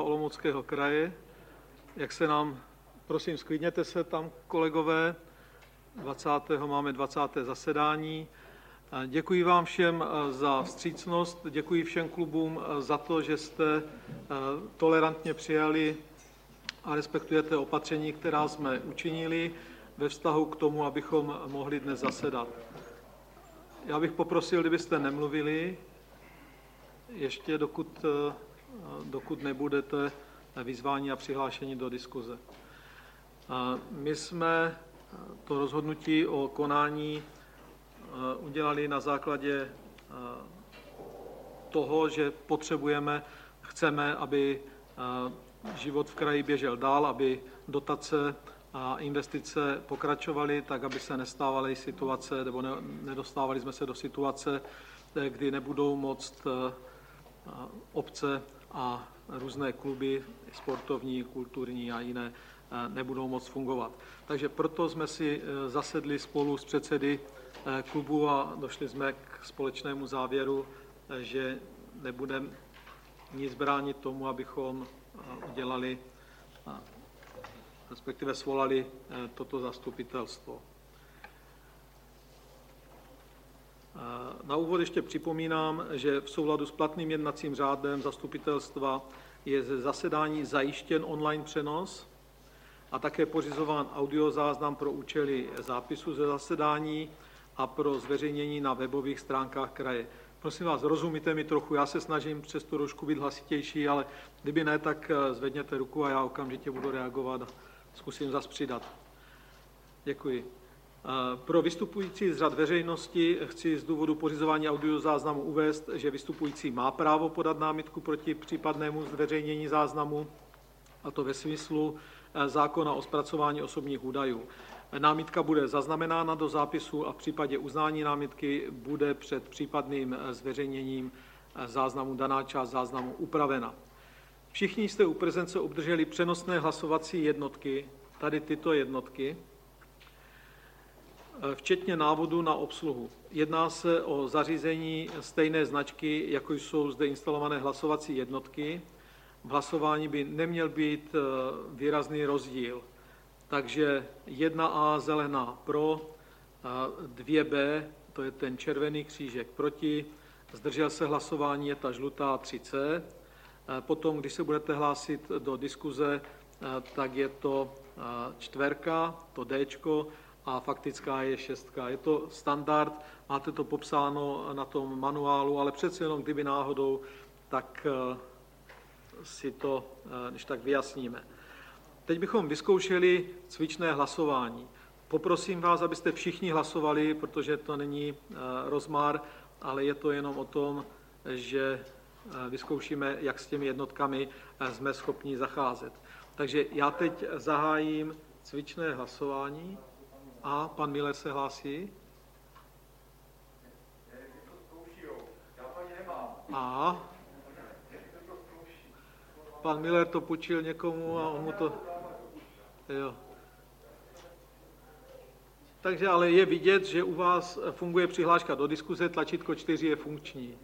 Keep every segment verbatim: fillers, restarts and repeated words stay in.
Olomouckého kraje, jak se nám, prosím, sklidněte se tam, kolegové, dvacátého máme dvacáté zasedání. Děkuji vám všem za vstřícnost, děkuji všem klubům za to, že jste tolerantně přijali a respektujete opatření, která jsme učinili ve vztahu k tomu, abychom mohli dnes zasedat. Já bych poprosil, kdybyste nemluvili, ještě dokud, dokud nebudete vyzváni a přihlášení do diskuze. My jsme to rozhodnutí o konání udělali na základě toho, že potřebujeme, chceme, aby život v kraji běžel dál, aby dotace a investice pokračovaly, tak aby se nestávaly situace, nebo ne, nedostávali jsme se do situace, kdy nebudou moct obce a různé kluby, sportovní, kulturní a jiné, nebudou moct fungovat. Takže proto jsme si zasedli spolu s předsedy klubu a došli jsme k společnému závěru, že nebudeme nic bránit tomu, abychom udělali, respektive svolali toto zastupitelstvo. Na úvod ještě připomínám, že v souladu s platným jednacím řádem zastupitelstva je ze zasedání zajištěn online přenos a také pořizován audiozáznam pro účely zápisu ze zasedání a pro zveřejnění na webových stránkách kraje. Prosím vás, rozumíte mi trochu, já se snažím přes tu rožku být hlasitější, ale kdyby ne, tak zvedněte ruku a já okamžitě budu reagovat a zkusím zas přidat. Děkuji. Pro vystupující z řad veřejnosti chci z důvodu pořizování audiozáznamu uvést, že vystupující má právo podat námitku proti případnému zveřejnění záznamu, a to ve smyslu zákona o zpracování osobních údajů. Námitka bude zaznamenána do zápisu a v případě uznání námitky bude před případným zveřejněním záznamu daná část záznamu upravena. Všichni jste u prezence obdrželi přenosné hlasovací jednotky, tady tyto jednotky, včetně návodu na obsluhu. Jedná se o zařízení stejné značky, jako jsou zde instalované hlasovací jednotky. V hlasování by neměl být výrazný rozdíl. Takže jedna A zelená pro, dvě B, to je ten červený křížek proti, zdržel se hlasování, je ta žlutá tři C. Potom, když se budete hlásit do diskuze, tak je to čtverka, to Dčko, a faktická je šestka. Je to standard, máte to popsáno na tom manuálu, ale přece jenom, kdyby náhodou, tak si to když tak vyjasníme. Teď bychom vyzkoušeli cvičné hlasování. Poprosím vás, abyste všichni hlasovali, protože to není rozmar, ale je to jenom o tom, že vyzkoušíme, jak s těmi jednotkami jsme schopni zacházet. Takže já teď zahájím cvičné hlasování. A pan Miller se hlásí. A pan Miller to půjčil někomu a on mu to... Jo. Takže ale je vidět, že u vás funguje přihláška do diskuze, tlačítko čtyři je funkční.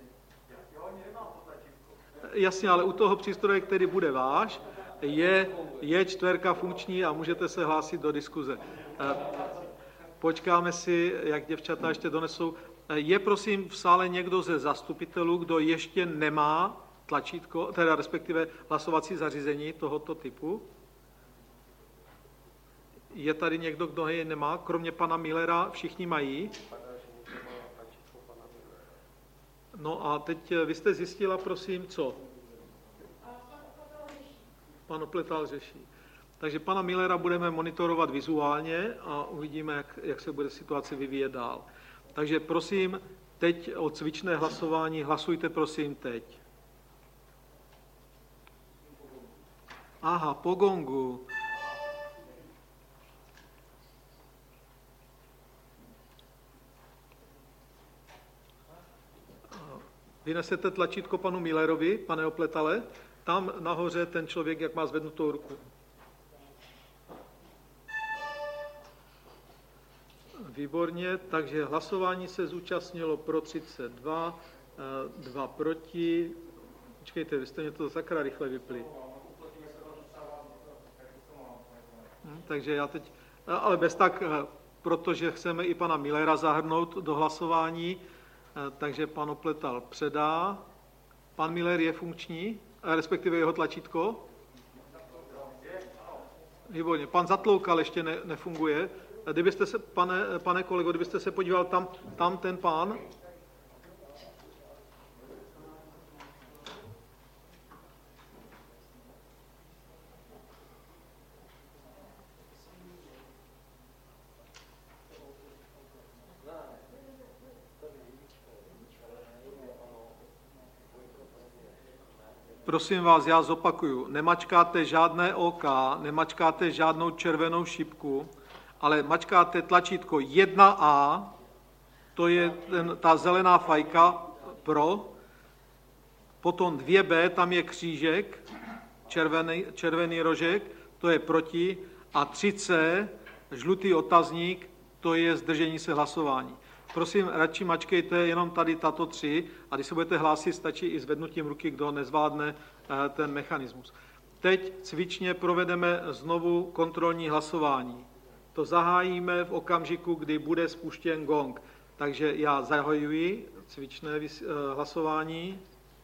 Jasně, ale u toho přístroje, který bude váš, je, je čtverka funkční a můžete se hlásit do diskuze. Počkáme si, jak děvčata ještě donesou. Je prosím v sále někdo ze zastupitelů, kdo ještě nemá tlačítko, teda respektive hlasovací zařízení tohoto typu? Je tady někdo, kdo je nemá? Kromě pana Millera všichni mají? No a teď vy jste zjistila, prosím, co? Pan Opletal řeší. Takže pana Millera budeme monitorovat vizuálně a uvidíme, jak, jak se bude situace vyvíjet dál. Takže prosím, teď o cvičné hlasování, hlasujte prosím teď. Aha, po gongu. Vynesete tlačítko panu Millerovi, pane Opletale? Tam nahoře ten člověk, jak má zvednutou ruku. Výborně, takže hlasování se zúčastnilo pro třicet dva, dva proti. Počkejte, vy jste mě to sakra rychle vypli. Hm, takže já teď, ale bez tak, protože chceme i pana Millera zahrnout do hlasování, takže pan Opletal předá. Pan Miller je funkční, respektive jeho tlačítko? Výborně. Pan Zatloukal ještě ne, nefunguje. Kdybyste se, pane, pane kolego, kdybyste se podíval tam, tam ten pán. Prosím vás, já zopakuju, nemačkáte žádné OK, nemačkáte žádnou červenou šipku, ale mačkáte tlačítko jedna A, to je ten, ta zelená fajka pro, potom dvě B, tam je křížek, červený, červený rožek, to je proti, a tři C, žlutý otazník, to je zdržení se hlasování. Prosím, radši mačkejte jenom tady tato tři a když se budete hlásit, stačí i zvednutím ruky, kdo nezvládne ten mechanismus. Teď cvičně provedeme znovu kontrolní hlasování. To zahájíme v okamžiku, kdy bude spuštěn gong. Takže já zahajuji cvičné hlasování.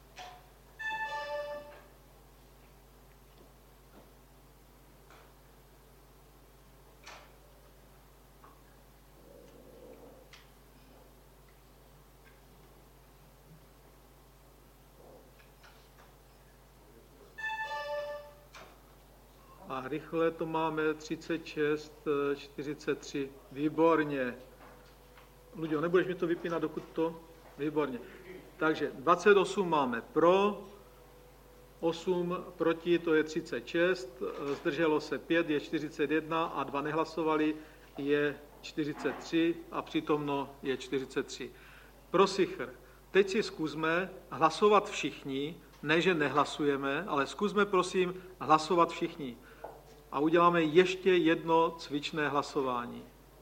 A rychle to máme třicet šest, čtyřicet tři. Výborně. Luďo, nebudeš mi to vypínat, dokud to? Výborně. Takže dvacet osm máme pro, osm proti, to je třicet šest, zdrželo se pět, je čtyřicet jedna a dva nehlasovali, je čtyřicet tři a přítomno je čtyřicet tři. Prosichr, teď si zkusme hlasovat všichni, ne, že nehlasujeme, ale zkusme prosím hlasovat všichni. A uděláme ještě jedno cvičné hlasování.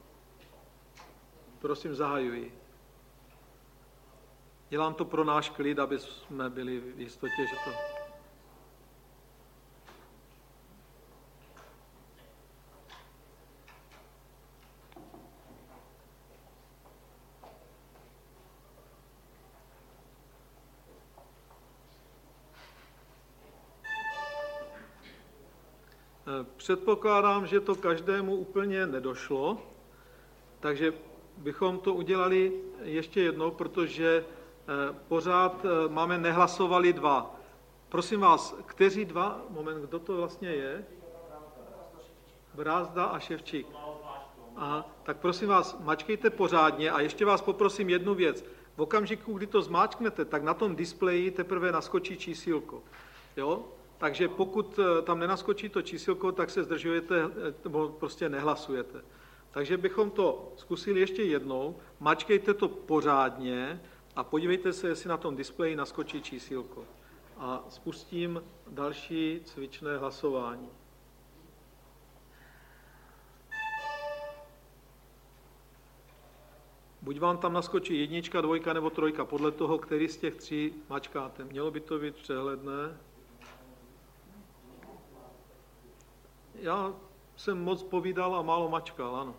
Prosím, zahajuji. Dělám to pro náš klid, aby jsme byli v jistotě, že to... Předpokládám, že to každému úplně nedošlo, takže bychom to udělali ještě jednou, protože pořád máme nehlasovali dva. Prosím vás, kteří dva, moment, kdo to vlastně je? Brázda a Ševčík. Aha, tak prosím vás, mačkejte pořádně a ještě vás poprosím jednu věc. V okamžiku, kdy to zmáčknete, tak na tom displeji teprve naskočí čísílko. Jo? Takže pokud tam nenaskočí to čísílko, tak se zdržujete, nebo prostě nehlasujete. Takže bychom to zkusili ještě jednou, mačkejte to pořádně a podívejte se, jestli na tom displeji naskočí čísílko. A spustím další cvičné hlasování. Buď vám tam naskočí jednička, dvojka nebo trojka, podle toho, který z těch tří mačkáte. Mělo by to být přehledné. Já jsem moc povídal a málo mačkal, ano.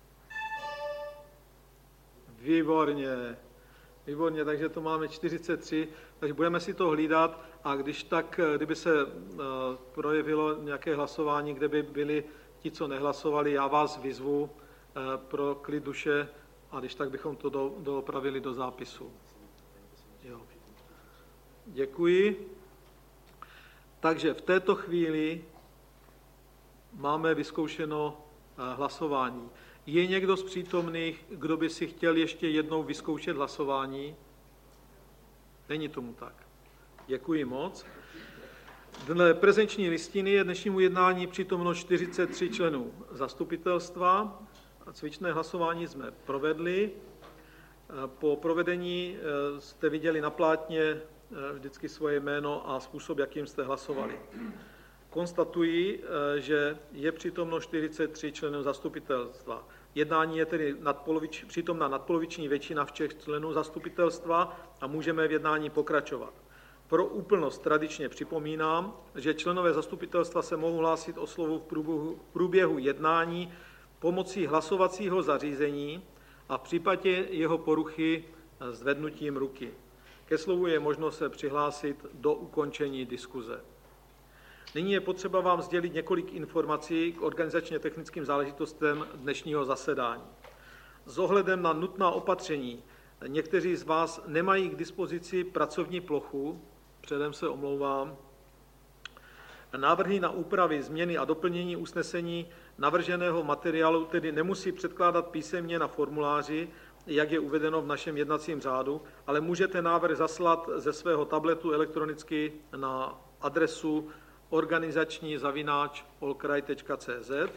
Výborně, výborně, takže to máme čtyřicet tři, takže budeme si to hlídat a když tak, kdyby se projevilo nějaké hlasování, kde by byli ti, co nehlasovali, já vás vyzvu pro klid duše a když tak bychom to do, doopravili do zápisu. Jo. Děkuji. Takže v této chvíli máme vyzkoušeno hlasování. Je někdo z přítomných, kdo by si chtěl ještě jednou vyzkoušet hlasování? Není tomu tak. Děkuji moc. Dle prezenční listiny je dnešnímu jednání přítomno čtyřicet tři členů zastupitelstva. Cvičné hlasování jsme provedli. Po provedení jste viděli na plátně vždycky svoje jméno a způsob, jakým jste hlasovali. Konstatuji, že je přítomno čtyřicet tři členů zastupitelstva. Jednání je tedy nadpolovič, přítomna nadpoloviční většina všech členů zastupitelstva a můžeme v jednání pokračovat. Pro úplnost tradičně připomínám, že členové zastupitelstva se mohou hlásit o slovo v průběhu, v průběhu jednání pomocí hlasovacího zařízení a v případě jeho poruchy zvednutím ruky. Ke slovu je možno se přihlásit do ukončení diskuze. Nyní je potřeba vám sdělit několik informací k organizačně technickým záležitostem dnešního zasedání. S ohledem na nutná opatření někteří z vás nemají k dispozici pracovní plochu, předem se omlouvám. Návrhy na úpravy, změny a doplnění usnesení navrženého materiálu tedy nemusí předkládat písemně na formuláři, jak je uvedeno v našem jednacím řádu, ale můžete návrh zaslat ze svého tabletu elektronicky na adresu organizační zavináč olkraj tečka cé zet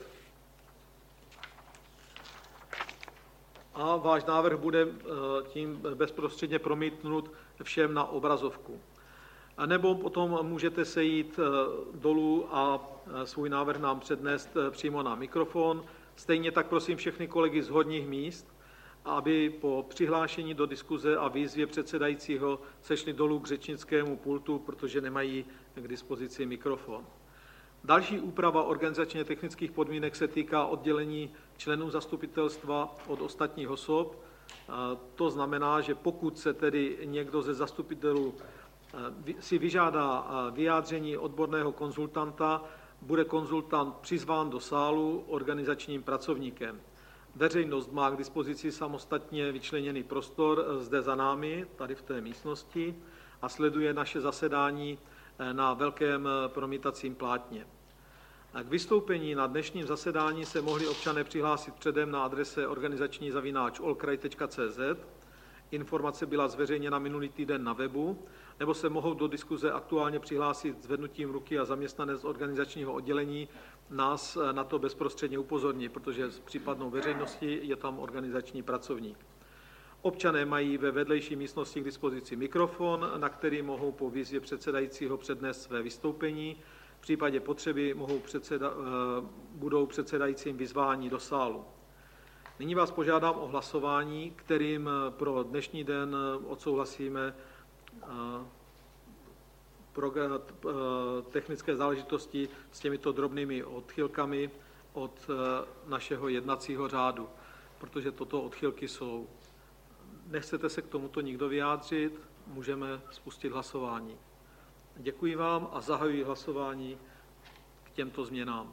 a váš návrh bude tím bezprostředně promítnut všem na obrazovku. A nebo potom můžete sejít dolů a svůj návrh nám přednést přímo na mikrofon. Stejně tak prosím všechny kolegy z horních míst, aby po přihlášení do diskuze a výzvě předsedajícího sešli dolů k řečnickému pultu, protože nemají k dispozici mikrofon. Další úprava organizačně technických podmínek se týká oddělení členů zastupitelstva od ostatních osob. To znamená, že pokud se tedy někdo ze zastupitelů si vyžádá vyjádření odborného konzultanta, bude konzultant přizván do sálu organizačním pracovníkem. Veřejnost má k dispozici samostatně vyčleněný prostor zde za námi, tady v té místnosti, a sleduje naše zasedání na velkém promítacím plátně. K vystoupení na dnešním zasedání se mohli občané přihlásit předem na adrese organizační zavináč olkraj tečka cé zet. Informace byla zveřejněna minulý týden na webu, nebo se mohou do diskuze aktuálně přihlásit zvednutím ruky a zaměstnanec organizačního oddělení nás na to bezprostředně upozorní, protože s případnou veřejností je tam organizační pracovník. Občané mají ve vedlejší místnosti k dispozici mikrofon, na který mohou po výzvě předsedajícího přednést své vystoupení. V případě potřeby mohou předseda, budou předsedajícím vyzváni do sálu. Nyní vás požádám o hlasování, kterým pro dnešní den odsouhlasíme technické záležitosti s těmito drobnými odchylkami od našeho jednacího řádu, protože toto odchylky jsou. Nechcete se k tomuto nikdo vyjádřit, můžeme spustit hlasování. Děkuji vám a zahajuji hlasování k těmto změnám.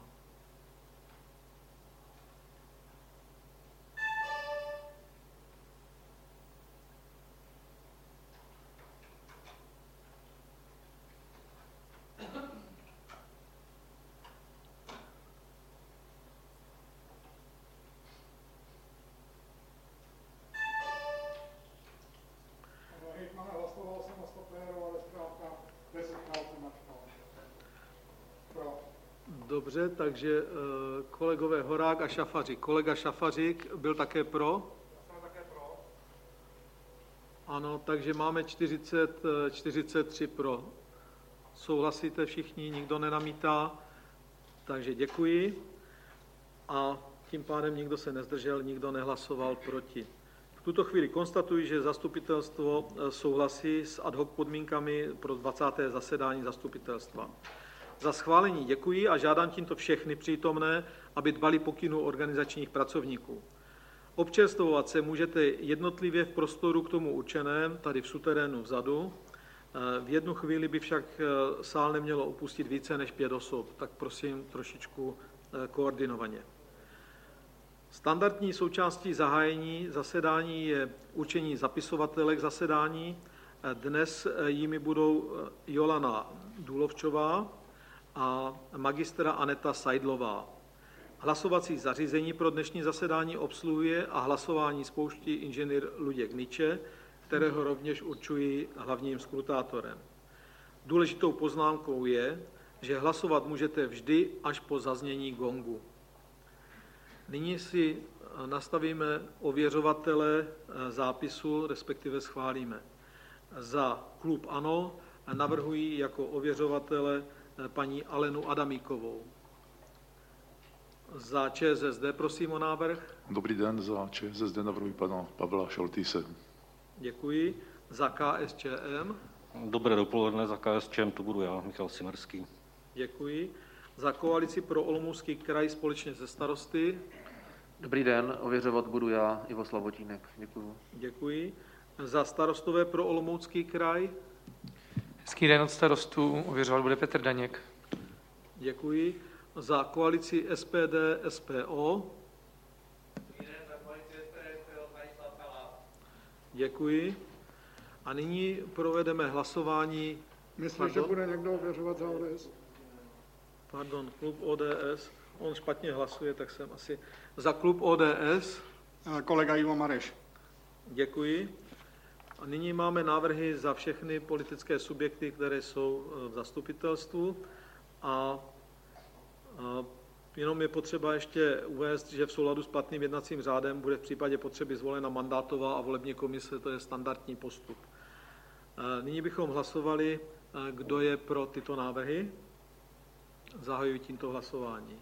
Dobře, takže kolegové Horák a Šafařík. Kolega Šafařík byl také pro? Jsem také pro. Ano, takže máme čtyřicet, čtyřicet tři pro. Souhlasíte všichni, nikdo nenamítá, takže děkuji. A tím pádem nikdo se nezdržel, nikdo nehlasoval proti. V tuto chvíli konstatuji, že zastupitelstvo souhlasí s ad hoc podmínkami pro dvacáté zasedání zastupitelstva. Za schválení děkuji a žádám tímto všechny přítomné, aby dbali pokynů organizačních pracovníků. Občerstvovat se můžete jednotlivě v prostoru k tomu určeném, tady v suterénu vzadu. V jednu chvíli by však sál nemělo opustit více než pět osob, tak prosím trošičku koordinovaně. Standardní součástí zahájení zasedání je určení zapisovatele k zasedání. Dnes jimi budou Jolana Důlovčová a magistra Aneta Sajdlová. Hlasovací zařízení pro dnešní zasedání obsluhuje a hlasování spouští inženýr Luděk Niče, kterého rovněž určuji hlavním skrutátorem. Důležitou poznámkou je, že hlasovat můžete vždy až po zaznění gongu. Nyní si nastavíme ověřovatele zápisu, respektive schválíme. Za klub ANO navrhuji jako ověřovatele paní Alenu Adamíkovou. Za ČSSD prosím o návrh. Dobrý den, za ČSSD navrhuji pana Pavla Šoltýse. Děkuji. Za KSČM. Dobré dopoledne, za K S Č M to budu já, Michal Simerský. Děkuji. Za koalici pro Olomoucký kraj společně se starosty. Dobrý den, ověřovat budu já, Ivo Slavotínek. Děkuji. Děkuji. Za starostové pro Olomoucký kraj. Hezký den od starostů, ověřovat bude Petr Daněk. Děkuji. Za koalici S P D S P O. Děkuji. A nyní provedeme hlasování. Myslím, že bude někdo ověřovat za O D S. Pardon, klub O D S. On špatně hlasuje, tak jsem asi... Za klub O D S. Kolega Ivo Mareš. Děkuji. A nyní máme návrhy za všechny politické subjekty, které jsou v zastupitelstvu. A, a jenom je potřeba ještě uvést, že v souladu s platným jednacím řádem bude v případě potřeby zvolena mandátová a volební komise, to je standardní postup. Nyní bychom hlasovali, kdo je pro tyto návrhy. Zahajuji tímto hlasování.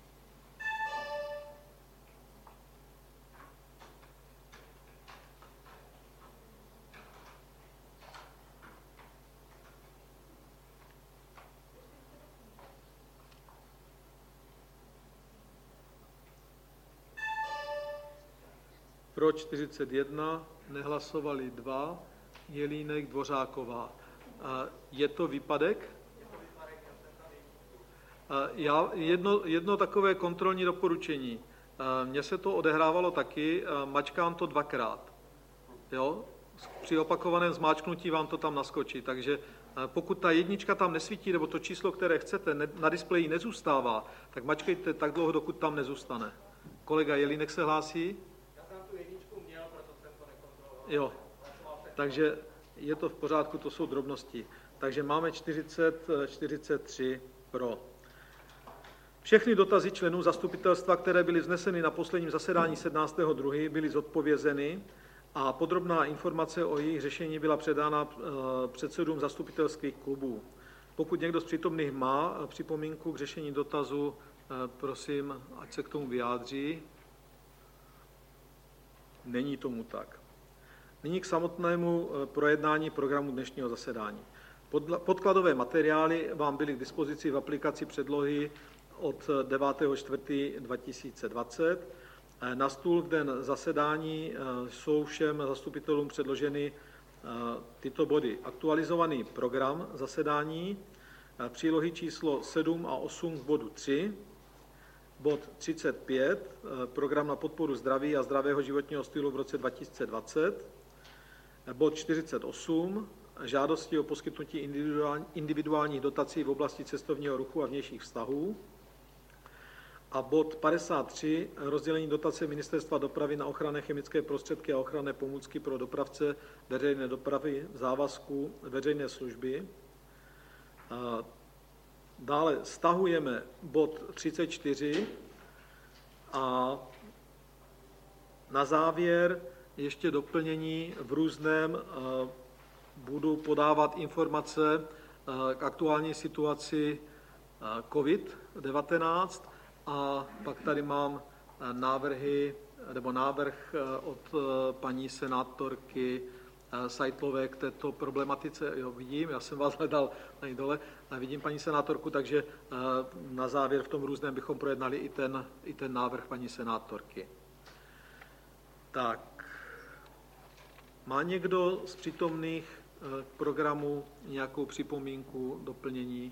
Pro čtyřicet jedna, nehlasovali dva, Jelínek, Dvořáková. Je to výpadek? Já, jedno, jedno takové kontrolní doporučení. Mně se to odehrávalo taky, mačkám to dvakrát. Jo? Při opakovaném zmáčknutí vám to tam naskočí, takže pokud ta jednička tam nesvítí, nebo to číslo, které chcete, na displeji nezůstává, tak mačkejte tak dlouho, dokud tam nezůstane. Kolega Jelínek se hlásí? Já jsem tu jedničku měl, proto jsem to nekontroloval. Jo, takže je to v pořádku, to jsou drobnosti. Takže máme čtyřicet, čtyřicet tři pro. Všechny dotazy členů zastupitelstva, které byly vzneseny na posledním zasedání sedmnáctého druhého byly zodpovězeny a podrobná informace o jejich řešení byla předána předsedům zastupitelských klubů. Pokud někdo z přítomných má připomínku k řešení dotazu, prosím, ať se k tomu vyjádří. Není tomu tak. Nyní k samotnému projednání programu dnešního zasedání. Podkladové materiály vám byly k dispozici v aplikaci předlohy od devátého čtvrtého dva tisíce dvacet. Na stůl v den zasedání jsou všem zastupitelům předloženy tyto body. Aktualizovaný program zasedání, přílohy číslo sedm a osm k bodu tři, bod třicet pět, program na podporu zdraví a zdravého životního stylu v roce dva tisíce dvacet, bod čtyřicet osm, žádosti o poskytnutí individuálních dotací v oblasti cestovního ruchu a vnějších vztahů, a bod padesát tři, rozdělení dotace Ministerstva dopravy na ochranné chemické prostředky a ochranné pomůcky pro dopravce veřejné dopravy v závazku veřejné služby. Dále stahujeme bod třicet čtyři a na závěr ještě doplnění v různém budu podávat informace k aktuální situaci COVID devatenáct a pak tady mám návrhy nebo návrh od paní senátorky Seitlové k této problematice. Jo, vidím, já jsem vás hledal tady dole, vidím paní senátorku, takže na závěr v tom různém bychom projednali i ten, i ten návrh paní senátorky. Tak, má někdo z přítomných k programu nějakou připomínku, doplnění?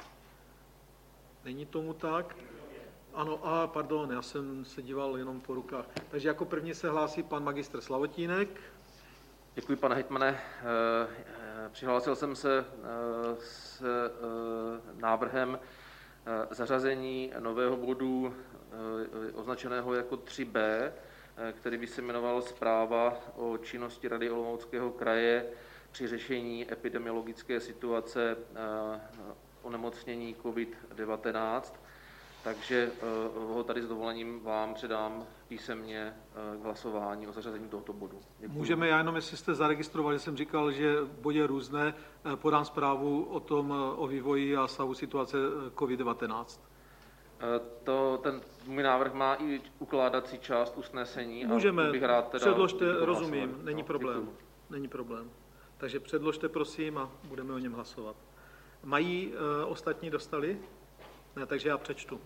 Není tomu tak? Ano, a pardon, já jsem se díval jenom po rukách. Takže jako první se hlásí pan magistr Slavotínek. Děkuji, pane hejtmane. Přihlásil jsem se s návrhem zařazení nového bodu označeného jako tři bé, který by se jmenoval Zpráva o činnosti Rady Olomouckého kraje při řešení epidemiologické situace onemocnění COVID devatenáct. Takže ho tady s dovolením vám předám písemně k hlasování o zařazení tohoto bodu. Děkuji. Můžeme, já jenom, jestli jste zaregistrovali, jsem říkal, že v bodě různé podám zprávu o tom, o vývoji a stavu situace COVID devatenáct. To, ten můj návrh má i ukládací část usnesení. Můžeme, a bych rád teda předložte, rozumím, není no, problém. Děkuji. Není problém. Takže předložte prosím a budeme o něm hlasovat. Mají e, ostatní dostali? Ne, takže já přečtu.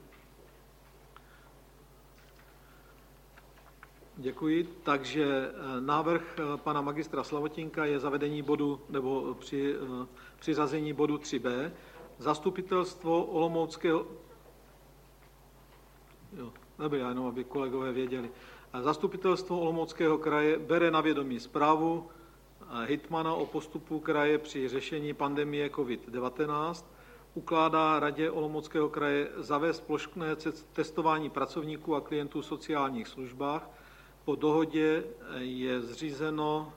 Děkuji. Takže návrh pana magistra Slavotínka je zavedení bodu nebo při, přiřazení bodu tři bé. Zastupitelstvo Olomouckého... Jo, nebyl, jenom aby kolegové věděli. Zastupitelstvo Olomouckého kraje bere na vědomí zprávu hejtmana o postupu kraje při řešení pandemie COVID devatenáct, ukládá Radě Olomouckého kraje zavést plošné testování pracovníků a klientů v sociálních službách. Po dohodě je zřízeno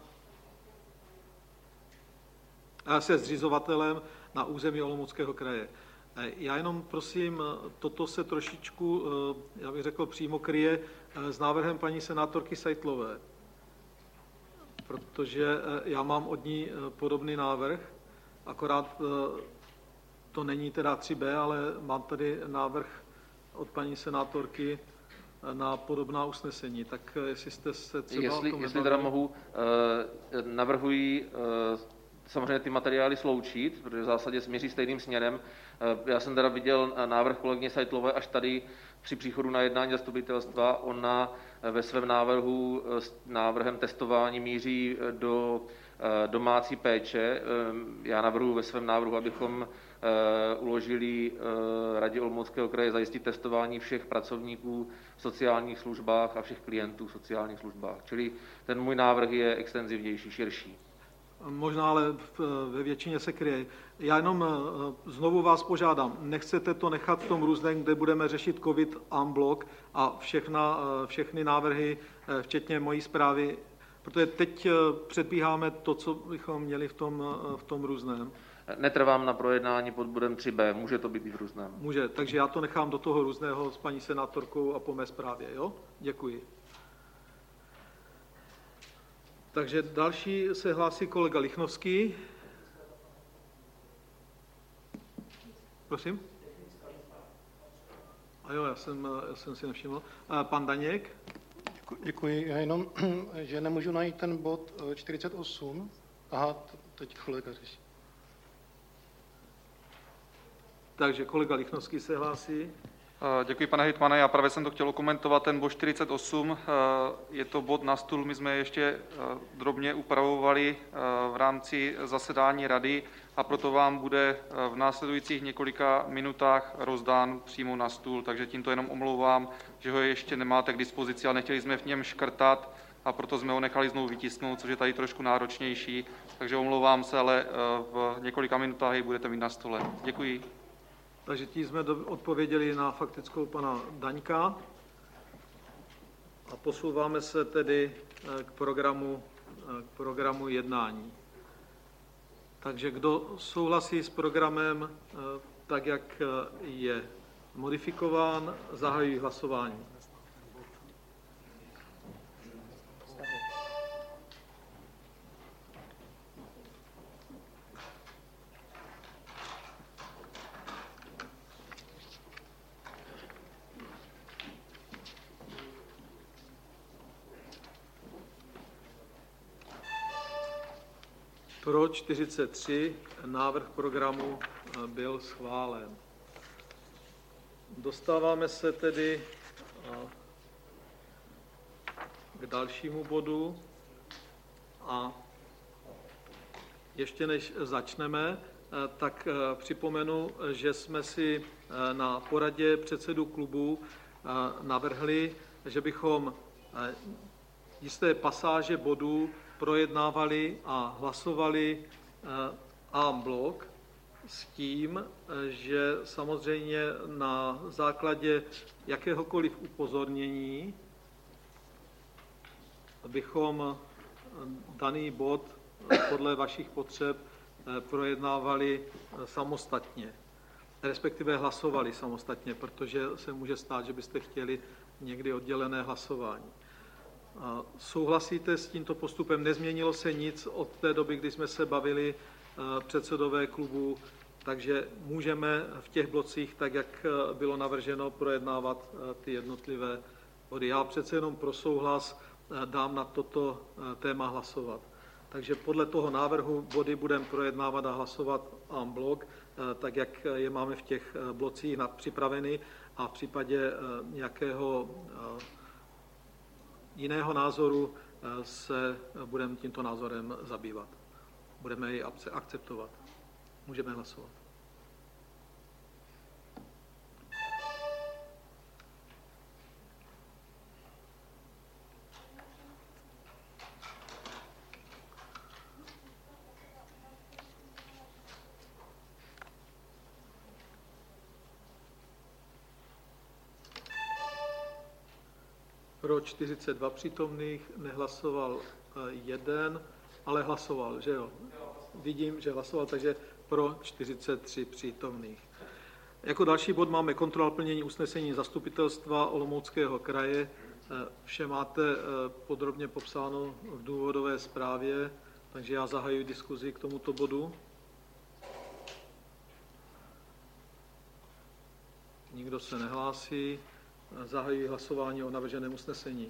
se zřizovatelem na území Olomouckého kraje. Já jenom prosím, toto se trošičku, já bych řekl, přímo kryje s návrhem paní senátorky Seitlové, protože já mám od ní podobný návrh, akorát to není teda tři bé, ale mám tady návrh od paní senátorky na podobná usnesení. Tak jestli jste se třeba Jestli, o tom jestli teda mohu, navrhuji samozřejmě ty materiály sloučit, protože v zásadě směří stejným směrem. Já jsem teda viděl návrh kolegyně Seitlové až tady při příchodu na jednání zastupitelstva. Ona ve svém návrhu s návrhem testování míří do domácí péče. Já navrhuji ve svém návrhu, abychom uložili Radě Olomouckého kraje zajistit testování všech pracovníků v sociálních službách a všech klientů v sociálních službách. Čili ten můj návrh je extenzivnější, širší. Možná, ale ve většině se kryje. Já jenom znovu vás požádám, nechcete to nechat v tom různém, kde budeme řešit COVID en bloc a všechna, všechny návrhy, včetně mojí zprávy, protože teď předbíháme to, co bychom měli v tom, v tom různém. Netrvám na projednání pod bodem tři bé, může to být i v různém. Může, takže já to nechám do toho různého s paní senátorkou a po mé zprávě, jo? Děkuji. Takže další se hlásí kolega Lichnovský. Prosím? A jo, já jsem, já jsem si nevšiml. Pan Daněk? Děkuji. Já jenom, že nemůžu najít ten bod čtyřicet osm. Aha, teď kolega řeší. Takže kolega Lichnovský se hlásí. Děkuji, pane hejtmane. Já právě jsem to chtěl komentovat, ten bod čtyřicet osm. Je to bod na stůl, my jsme ještě drobně upravovali v rámci zasedání rady a proto vám bude v následujících několika minutách rozdán přímo na stůl, takže tímto jenom omlouvám, že ho ještě nemáte k dispozici, ale nechtěli jsme v něm škrtat a proto jsme ho nechali znovu vytisknout, což je tady trošku náročnější, takže omlouvám se, ale v několika minutách ji budete mít na stole. Děkuji. Takže tím jsme odpověděli na faktickou pana Daňka a posouváme se tedy k programu, k programu jednání. Takže kdo souhlasí s programem tak, jak je modifikován, zahajuji hlasování. Pro čtyřicet tři, návrh programu byl schválen. Dostáváme se tedy k dalšímu bodu a ještě než začneme, tak připomenu, že jsme si na poradě předsedů klubů navrhli, že bychom jisté pasáže bodů projednávali a hlasovali en bloc s tím, že samozřejmě na základě jakéhokoliv upozornění bychom daný bod podle vašich potřeb projednávali samostatně, respektive hlasovali samostatně, protože se může stát, že byste chtěli někdy oddělené hlasování. Souhlasíte s tímto postupem? Nezměnilo se nic od té doby, kdy jsme se bavili předsedové klubů, takže můžeme v těch blocích, tak jak bylo navrženo, projednávat ty jednotlivé body. Já přece jenom pro souhlas dám na toto téma hlasovat. Takže podle toho návrhu body budeme projednávat a hlasovat en bloc, tak jak je máme v těch blocích připraveny, a v případě nějakého jiného názoru se budeme tímto názorem zabývat. Budeme ji akceptovat. Můžeme hlasovat. Pro čtyřicet dva přítomných, nehlasoval jeden, ale hlasoval, že jo? Vidím, že hlasoval, takže pro čtyřicet tři přítomných. Jako další bod máme kontrola plnění usnesení zastupitelstva Olomouckého kraje. Vše máte podrobně popsáno v důvodové zprávě, takže já zahajuji diskuzi k tomuto bodu. Nikdo se nehlásí. Zahajuji hlasování o navrženém usnesení.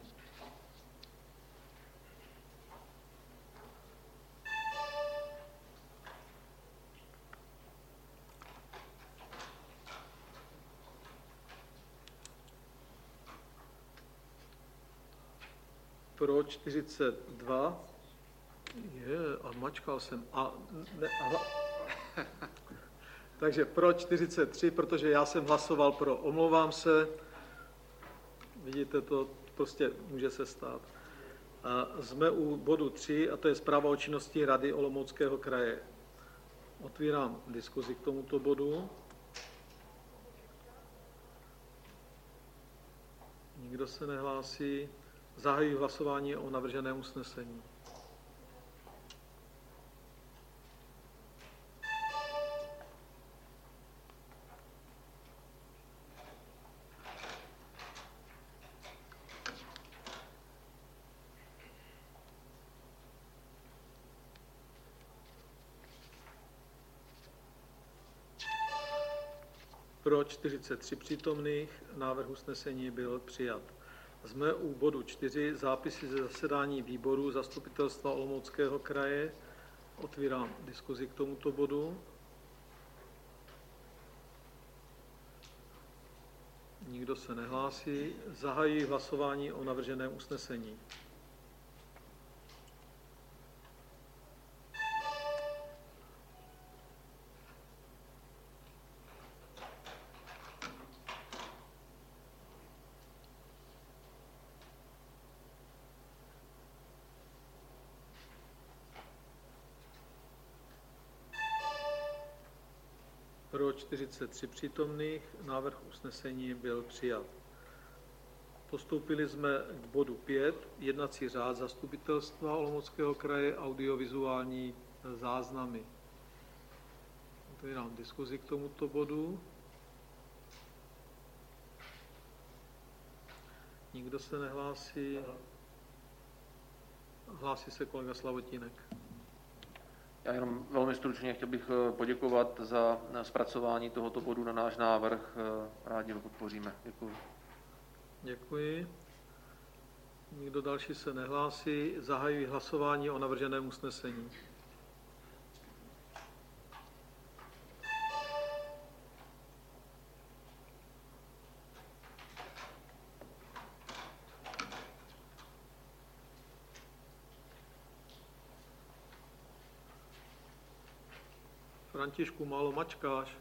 Pro čtyřicet dva. Je, a mačkal jsem. A, ne, a, takže pro čtyřicet tři, protože já jsem hlasoval pro, omlouvám se. Vidíte, to prostě může se stát. A jsme u bodu tři, a to je zpráva o činnosti Rady Olomouckého kraje. Otvírám diskuzi k tomuto bodu. Nikdo se nehlásí. Zahajuji hlasování o navrženém usnesení. Pro čtyřicet tři přítomných, návrh usnesení byl přijat. Jsme u bodu čtyři, zápisy ze zasedání výboru Zastupitelstva Olomouckého kraje. Otvírám diskuzi k tomuto bodu. Nikdo se nehlásí. Zahajuji hlasování o navrženém usnesení. Pro čtyřicet tři přítomných, návrh usnesení byl přijat. Postoupili jsme k bodu pět, jednací řád Zastupitelstva Olomouckého kraje, audiovizuální záznamy. Otvírám diskuzi k tomuto bodu. Nikdo se nehlásí. Hlásí se kolega Slavotínek. Já jenom velmi stručně chtěl bych poděkovat za zpracování tohoto bodu na náš návrh. Rádi ho podpoříme. Děkuji. Děkuji. Nikdo další se nehlásí. Zahajuji hlasování o navrženém usnesení. Františku, málo mačkáš.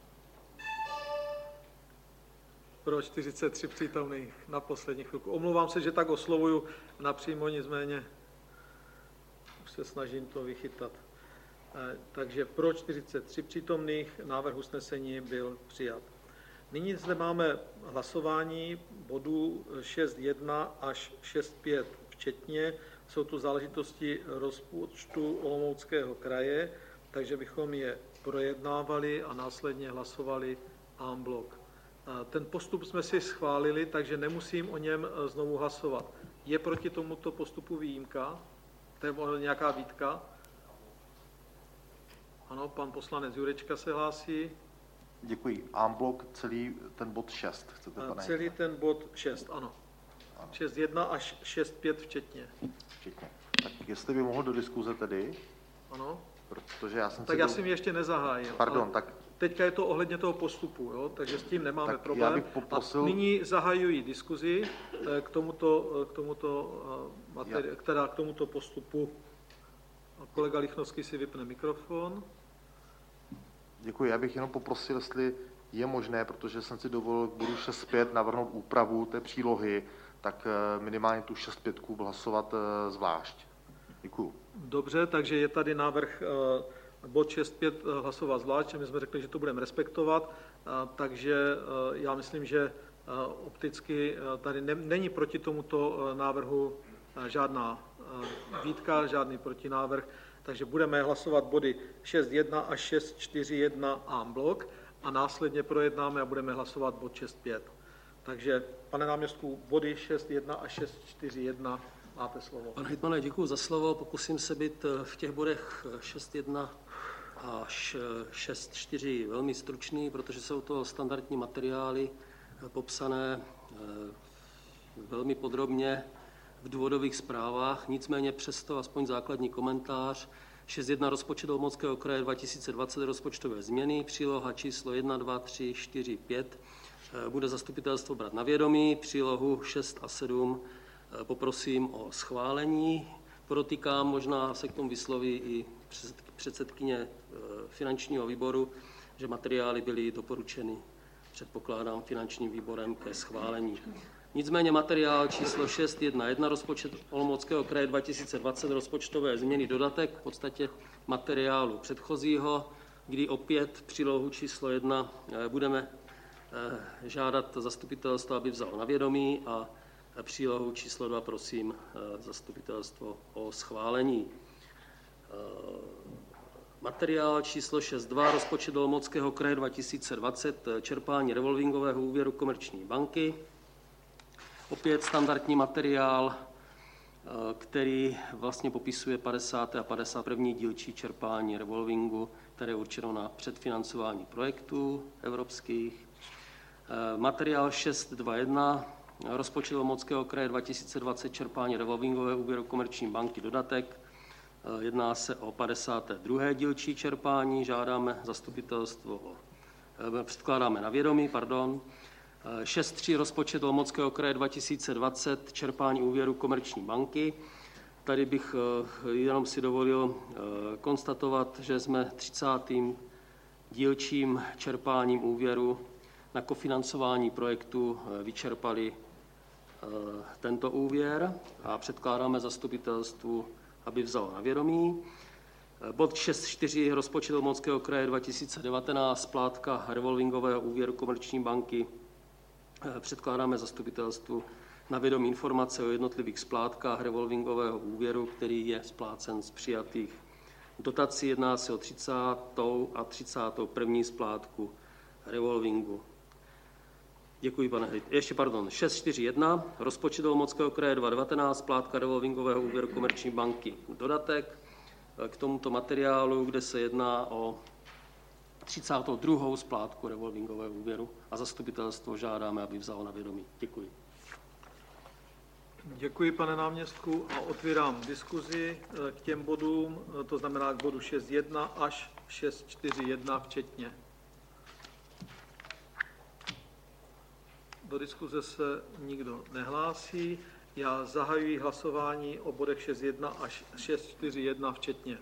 Pro čtyřicet tři přítomných na poslední chvilku. Omlouvám se, že tak oslovuju napřímo, nicméně už se snažím to vychytat. Takže pro čtyřicet tři přítomných návrh usnesení byl přijat. Nyní zde máme hlasování bodů šest jedna až šest pět včetně. Jsou tu záležitosti rozpočtu Olomouckého kraje, takže bychom je projednávali a následně hlasovali en bloc. Ten postup jsme si schválili, takže nemusím o něm znovu hlasovat. Je proti tomuto postupu výjimka? Nebo nějaká výtka? Ano, pan poslanec Jurečka se hlásí. Děkuji. En bloc celý ten bod šest. Chcete, pane? Celý ten bod šest, ano. ano. šest jedna až šest pět včetně. Včetně. Tak jestli by mohl do diskuze tedy, Ano? protože já jsem Tak si... já do- jsem ji ještě nezahájil. Pardon, ale tak teďka je to ohledně toho postupu, jo? Takže s tím nemáme Tak já problém. bych poprosil- A nyní zahajuji diskuzi eh, k tomuto, eh, k tomuto, eh, materi- teda k tomuto postupu. A kolega Lichnovský si vypne mikrofon. děkuji. Já bych jenom poprosil, jestli je možné, protože jsem si dovolil k bodu šest pět navrhnout úpravu té přílohy, tak eh, minimálně tu šest pět hlasovat eh, zvlášť. Děkuji. Dobře, takže je tady návrh eh, bod šest pět eh, hlasovat zvlášť, my jsme řekli, že to budeme respektovat, eh, takže eh, já myslím, že eh, opticky eh, tady ne, není proti tomuto eh, návrhu eh, žádná eh, výtka, žádný protinávrh, takže budeme hlasovat body šest jedna až šest čtyři jedna en bloc a následně projednáme a budeme hlasovat bod šest pět. Takže, pane náměstku, body šest jedna až šest čtyři jedna, máte slovo. Pane hejtmane, děkuji za slovo. Pokusím se být v těch bodech šest jedna až šest čtyři velmi stručný, protože jsou to standardní materiály popsané velmi podrobně v důvodových zprávách. Nicméně přesto aspoň základní komentář. šest jedna rozpočet Olomouckého kraje dva tisíce dvacet rozpočtové změny, příloha číslo jedna, dva, tři, čtyři, pět bude zastupitelstvo brát na vědomí, přílohu šest a sedm poprosím o schválení. Podotýkám, možná se k tomu vysloví i předsedkyně finančního výboru, že materiály byly doporučeny, předpokládám, finančním výborem ke schválení. Nicméně materiál číslo šest jedna jedna rozpočet Olomouckého kraje dva tisíce dvacet rozpočtové změny dodatek v podstatě materiálu předchozího, kdy opět přílohu číslo jedna budeme žádat zastupitelstvo, aby vzalo na vědomí, a přílohu číslo dva prosím zastupitelstvo o schválení. Materiál číslo šest dva rozpočet Olomouckého kraje dva tisíce dvacet čerpání revolvingového úvěru Komerční banky. Opět standardní materiál, který vlastně popisuje padesáté a padesát první dílčí čerpání revolvingu, které je určeno na předfinancování projektů evropských. Materiál šest dva jedna rozpočet Olomouckého kraje dva tisíce dvacet čerpání revolvingového úvěru Komerční banky dodatek. Jedná se o padesáté druhé dílčí čerpání, žádáme zastupitelstvo, předkládáme na vědomí, pardon. šest tři rozpočet Olomouckého kraje dva tisíce dvacet čerpání úvěru Komerční banky. Tady bych jenom si dovolil konstatovat, že jsme třicátým dílčím čerpáním úvěru na kofinancování projektu vyčerpali tento úvěr a předkládáme zastupitelstvu, aby vzalo na vědomí. Bod šest čtyři rozpočet Olomouckého kraje dva tisíce devatenáct splátka revolvingového úvěru Komerční banky. Předkládáme zastupitelstvu na vědomí informace o jednotlivých splátkách revolvingového úvěru, který je splácen z přijatých dotací. Jedná se o třicátou a třicátou první splátku revolvingu. Děkuji, pane hejt. Ještě, pardon, šest čtyři jedna rozpočet Olomouckého kraje dva tisíce devatenáct splátka revolvingového úvěru Komerční banky dodatek k tomuto materiálu, kde se jedná o třicátou druhou splátku revolvingového úvěru a zastupitelstvo žádáme, aby vzalo na vědomí. Děkuji. Děkuji, pane náměstku, a otvírám diskuzi k těm bodům, to znamená k bodu šest jedna až šest čtyři jedna včetně. Do diskuze se nikdo nehlásí. Já zahajuji hlasování o bodech šest jedna až šest čtyři jedna včetně.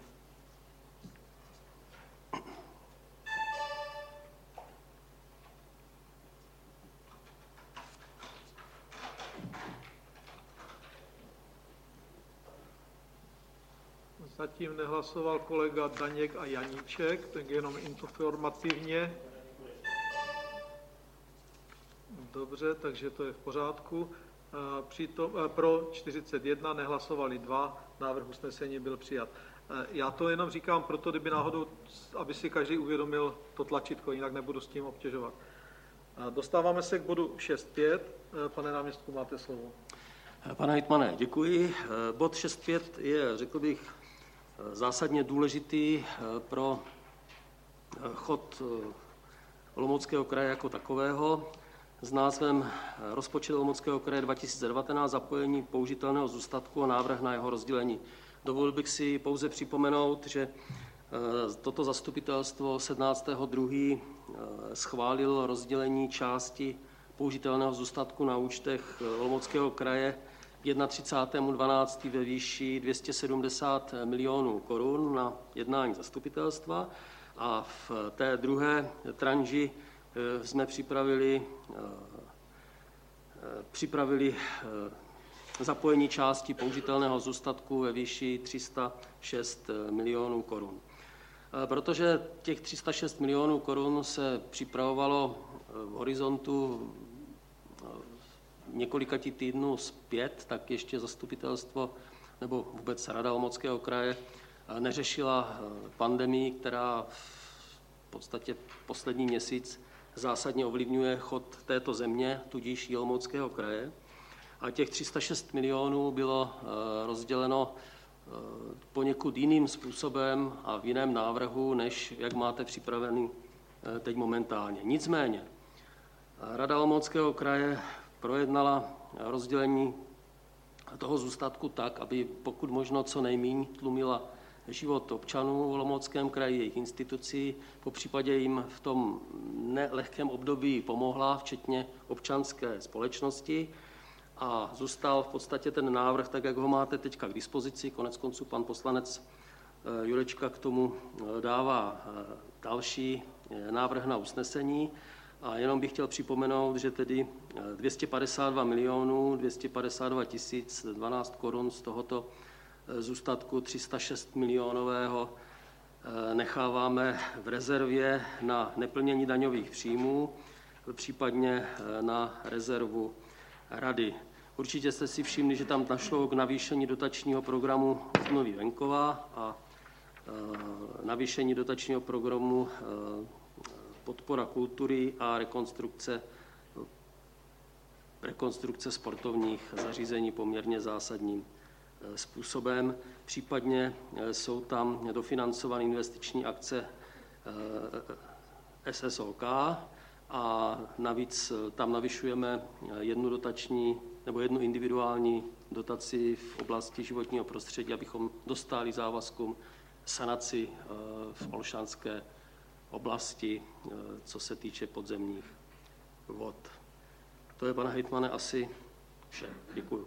Zatím nehlasoval kolega Daněk a Janíček, tak jenom informativně. Dobře, takže to je v pořádku. Přitom, pro čtyřicet jedna nehlasovali dva, návrh usnesení byl přijat. Já to jenom říkám proto, kdyby náhodou, aby si každý uvědomil to tlačítko, jinak nebudu s tím obtěžovat. Dostáváme se k bodu šest pět. Pane náměstku, máte slovo. Pane hejtmane, děkuji. Bod šest pět je, řekl bych, zásadně důležitý pro chod Olomouckého kraje jako takového. s názvem Rozpočet Olomouckého kraje dva tisíce devatenáct, zapojení použitelného zůstatku a návrh na jeho rozdělení. Dovolil bych si pouze připomenout, že toto zastupitelstvo sedmnáctého druhého schválilo rozdělení části použitelného zůstatku na účtech Olomouckého kraje třicátého prvního dvanáctého ve výši dvě stě sedmdesát milionů korun na jednání zastupitelstva a v té druhé tranži jsme připravili, připravili zapojení části použitelného zůstatku ve výši tři sta šest milionů korun. Protože těch tři sta šest milionů korun se připravovalo v horizontu několika týdnů zpět, tak ještě zastupitelstvo nebo vůbec Rada Olomouckého kraje neřešila pandemii, která v podstatě poslední měsíc zásadně ovlivňuje chod této země, tudíž i Olomouckého kraje. A těch tři sta šest milionů bylo rozděleno poněkud jiným způsobem a v jiném návrhu, než jak máte připravený teď momentálně. Nicméně Rada Olomouckého kraje projednala rozdělení toho zůstatku tak, aby pokud možno co nejméně tlumila život občanů v Olomouckém kraji, jejich institucí, popřípadě jim v tom nelehkém období pomohla, včetně občanské společnosti. A zůstal v podstatě ten návrh, tak jak ho máte teďka k dispozici. Konec konců pan poslanec Jurečka k tomu dává další návrh na usnesení. A jenom bych chtěl připomenout, že tedy dvě stě padesát dva milionů dvě stě padesát dva tisíc dvanáct korun z tohoto zůstatku tři sta šest milionového necháváme v rezervě na neplnění daňových příjmů, případně na rezervu Rady. Určitě jste si všimli, že tam došlo k navýšení dotačního programu Obnovy venkova a navýšení dotačního programu podpora kultury a rekonstrukce, rekonstrukce sportovních zařízení poměrně zásadním způsobem. Případně jsou tam dofinancované investiční akce S S O K a navíc tam navyšujeme jednu dotační nebo jednu individuální dotaci v oblasti životního prostředí, abychom dostali závazkům sanaci v olšanské oblasti, co se týče podzemních vod. To je, pane hejtmane, asi vše. Děkuju.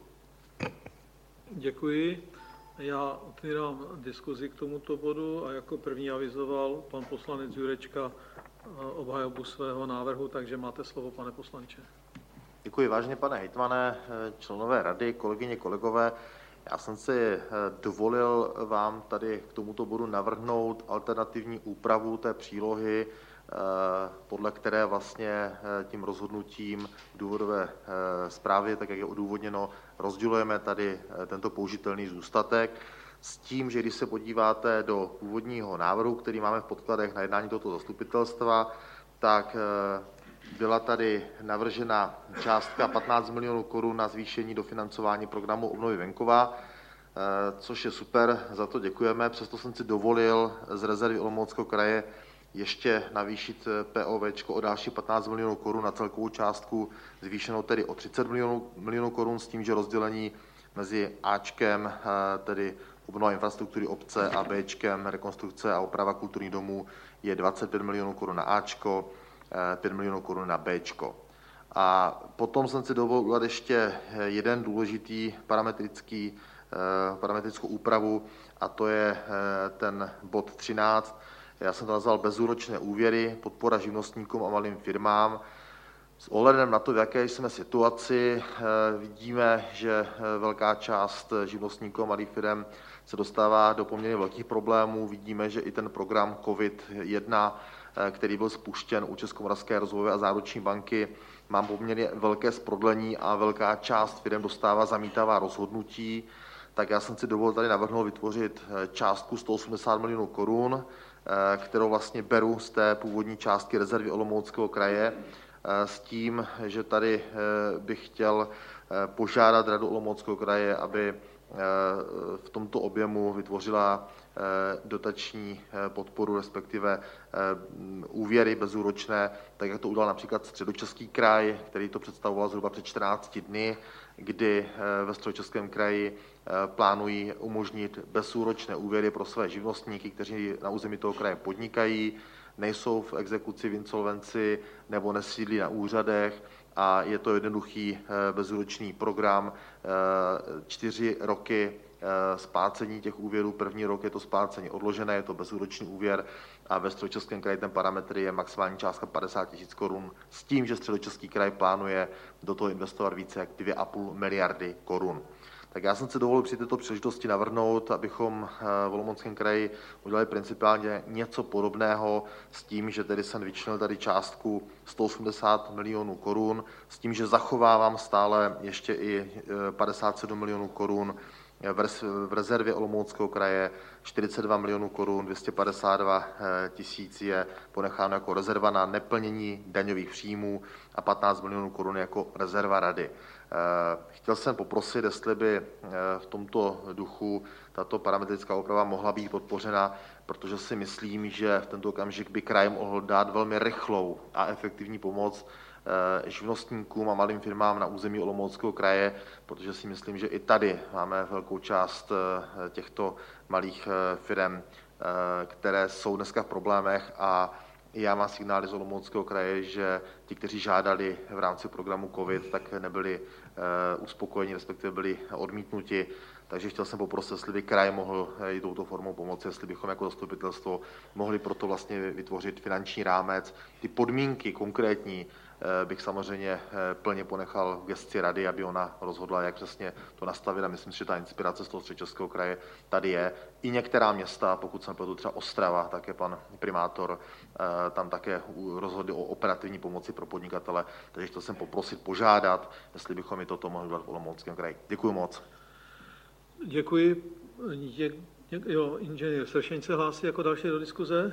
Děkuji. Já otvírám diskuzi k tomuto bodu a jako první avizoval pan poslanec Jurečka obhajobu svého návrhu, takže máte slovo, pane poslanče. Děkuji, vážený pane hejtmane, členové rady, kolegyně, kolegové. Já jsem si dovolil vám tady k tomuto bodu navrhnout alternativní úpravu té přílohy, podle které vlastně tím rozhodnutím v důvodové zprávě, tak jak je odůvodněno, rozdělujeme tady tento použitelný zůstatek s tím, že když se podíváte do původního návrhu, který máme v podkladech na jednání tohoto zastupitelstva, tak byla tady navržena částka patnáct milionů korun na zvýšení dofinancování programu Obnovy venkova, což je super, za to děkujeme. Přesto jsem si dovolil z rezervy Olomouckého kraje ještě navýšit POVčko o další patnáct milionů korun na celkovou částku zvýšenou tedy o třicet milionů, milionů korun s tím, že rozdělení mezi Ačkem, tedy obnova infrastruktury obce, a Bčkem, rekonstrukce a oprava kulturních domů, je dvacet pět milionů korun na Ačko, pět milionů korun na Bčko. A potom jsem si dovolil udělat ještě jeden důležitý parametrický, parametrickou úpravu, a to je ten bod třináct. Já jsem to nazval bezúročné úvěry, podpora živnostníkům a malým firmám. S ohledem na to, v jaké jsme situaci, vidíme, že velká část živnostníků a malých firm se dostává do poměrně velkých problémů. Vidíme, že i ten program COVID jedna, který byl spuštěn u Českomoravské rozvojové a záruční banky, má poměrně velké zprodlení a velká část firm dostává zamítavá rozhodnutí. Tak já jsem si dovolil tady navrhnout vytvořit částku sto osmdesát milionů korun, kterou vlastně beru z té původní částky rezervy Olomouckého kraje, s tím, že tady bych chtěl požádat Radu Olomouckého kraje, aby v tomto objemu vytvořila dotační podporu, respektive úvěry bezúročné, tak jak to udělal například Středočeský kraj, který to představoval zhruba před čtrnácti dny, kdy ve Středočeském kraji plánují umožnit bezúročné úvěry pro své živnostníky, kteří na území toho kraje podnikají, nejsou v exekuci, v insolvenci nebo nesídlí na úřadech, a je to jednoduchý bezúročný program, čtyři roky splácení těch úvěrů. První rok je to splácení odložené, je to bezúročný úvěr a ve Středočeském kraji ten parametr je maximální částka padesát tisíc korun s tím, že Středočeský kraj plánuje do toho investovat více jak dvě a půl miliardy korun. Tak já jsem si dovolil při této příležitosti navrhnout, abychom v Olomouckém kraji udělali principiálně něco podobného s tím, že tedy jsem vyčlenil tady částku sto osmdesát milionů korun, s tím, že zachovávám stále ještě i padesát sedm milionů korun v rezervě Olomouckého kraje, čtyřicet dva milionů korun, dvě stě padesát dva tisíc je ponecháno jako rezerva na neplnění daňových příjmů a patnáct milionů korun jako rezerva rady. Chtěl jsem poprosit, jestli by v tomto duchu tato parametrická úprava mohla být podpořena, protože si myslím, že v tento okamžik by kraj mohl dát velmi rychlou a efektivní pomoc živnostníkům a malým firmám na území Olomouckého kraje, protože si myslím, že i tady máme velkou část těchto malých firm, které jsou dneska v problémech, a já mám signály z Olomouckého kraje, že ti, kteří žádali v rámci programu COVID, tak nebyli uspokojeni, respektive byli odmítnuti. Takže chtěl jsem poprosit, jestli by kraj mohl i touto formou pomoci, jestli bychom jako zastupitelstvo mohli proto vlastně vytvořit finanční rámec. Ty podmínky konkrétní bych samozřejmě plně ponechal v gesci rady, aby ona rozhodla, jak přesně to nastavit, a myslím si, že ta inspirace z toho Středočeského kraje tady je. I některá města, pokud jsem pletu třeba Ostrava, tak je pan primátor tam také rozhodli o operativní pomoci pro podnikatele, takže chtěl jsem poprosit, požádat, jestli bychom i toto mohli dělat v Olomouckém kraji. Děkuji moc. Děkuji. Je, jo, inženýr Sršeň se hlásí jako další do diskuze.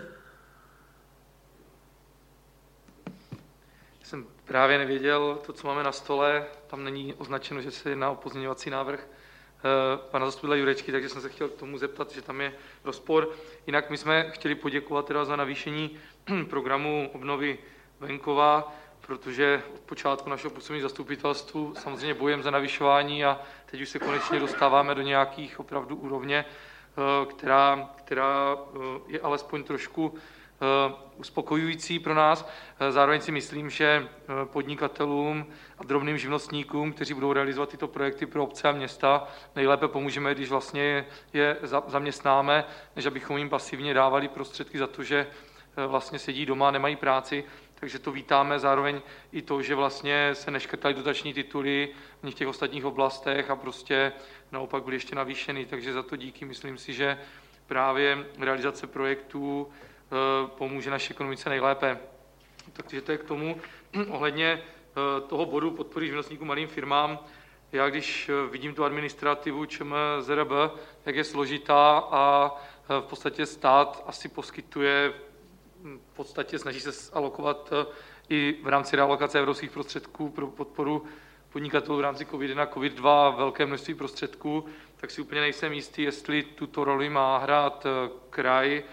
Jsem právě nevěděl, to, co máme na stole, tam není označeno, že se jedná o pozměňovací návrh pana zastupitele Jurečky, takže jsem se chtěl k tomu zeptat, že tam je rozpor. Jinak my jsme chtěli poděkovat teda za navýšení programu obnovy venkova, protože od počátku našeho působení zastupitelstvu samozřejmě bojem za navyšování a teď už se konečně dostáváme do nějakých opravdu úrovně, která, která je alespoň trošku uspokojující pro nás. Zároveň si myslím, že podnikatelům a drobným živnostníkům, kteří budou realizovat tyto projekty pro obce a města, nejlépe pomůžeme, když vlastně je zaměstnáme, než abychom jim pasivně dávali prostředky za to, že vlastně sedí doma a nemají práci. Takže to vítáme, zároveň i to, že vlastně se neškrtaly dotační tituly v těch ostatních oblastech a prostě naopak byly ještě navýšeny. Takže za to díky, myslím si, že právě realizace projektů pomůže naší ekonomice nejlépe. Takže to je k tomu. Ohledně toho bodu podpory živnostníkům malým firmám, já když vidím tu administrativu ČMZRB, jak je složitá a v podstatě stát asi poskytuje, v podstatě snaží se alokovat i v rámci realokace evropských prostředků pro podporu podnikatelů v rámci COVID jedna, COVID dva velké množství prostředků, tak si úplně nejsem jistý, jestli tuto roli má hrát kraj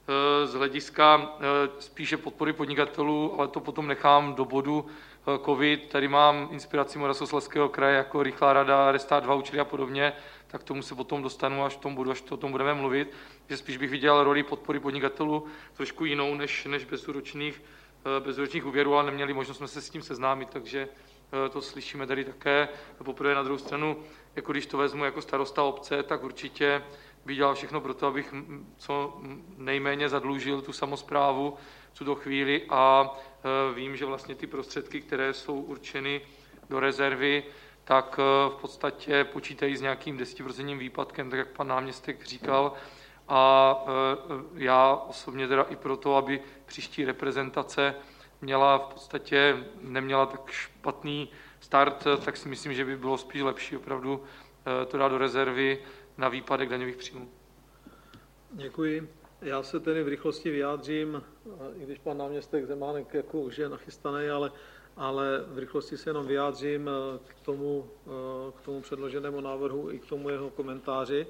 z hlediska spíše podpory podnikatelů, ale to potom nechám do bodu COVID. Tady mám inspiraci Moravskoslezského kraje jako Rychlá rada, Restart vouchery a podobně, tak tomu se potom dostanu až v tom bodu, až to o tom budeme mluvit, že spíš bych viděl roli podpory podnikatelů trošku jinou než, než bezúročných, bezúročných úvěrů, ale neměli možnost jsme se s tím seznámit, takže to slyšíme tady také. Poprvé na druhou stranu, jako když to vezmu jako starosta obce, tak určitě bych dělal všechno pro to, abych co nejméně zadlužil tu samosprávu v tuto chvíli, a vím, že vlastně ty prostředky, které jsou určeny do rezervy, tak v podstatě počítají s nějakým desetiprocentním výpadkem, tak jak pan náměstek říkal. A já osobně teda i proto, aby příští reprezentace měla v podstatě, neměla tak špatný start, tak si myslím, že by bylo spíš lepší opravdu to dát do rezervy na výpadek daňových příjmů. Děkuji. Já se tedy v rychlosti vyjádřím, i když pan náměstek Zemánek jako už je nachystaný, ale ale v rychlosti se jenom vyjádřím k tomu, k tomu předloženému návrhu i k tomu jeho komentáři.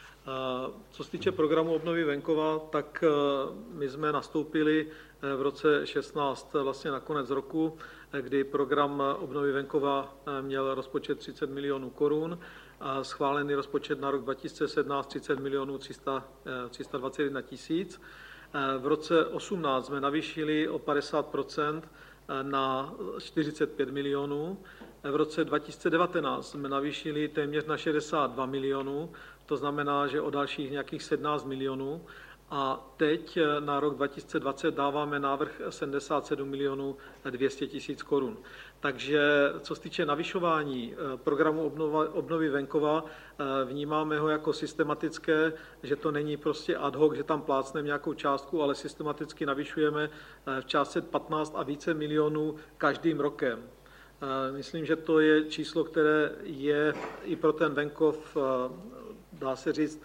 Co se týče programu obnovy venkova, tak my jsme nastoupili v roce šestnáct vlastně na konec roku, kdy program obnovy venkova měl rozpočet třicet milionů korun a schválený rozpočet na rok dva tisíce sedmnáct třicet milionů tři sta dvacet jedna tisíc. V roce osmnáct jsme navýšili o padesát procent na čtyřicet pět milionů. V roce dva tisíce devatenáct jsme navýšili téměř na šedesát dva milionů, to znamená, že o dalších nějakých sedmnáct milionů. A teď na rok dva tisíce dvacet dáváme návrh sedmdesát sedm milionů dvě stě tisíc korun. Takže co se týče navyšování programu obnova, obnovy venkova, vnímáme ho jako systematické, že to není prostě ad hoc, že tam plácneme nějakou částku, ale systematicky navyšujeme v částce patnáct a více milionů každým rokem. Myslím, že to je číslo, které je i pro ten venkov, dá se říct,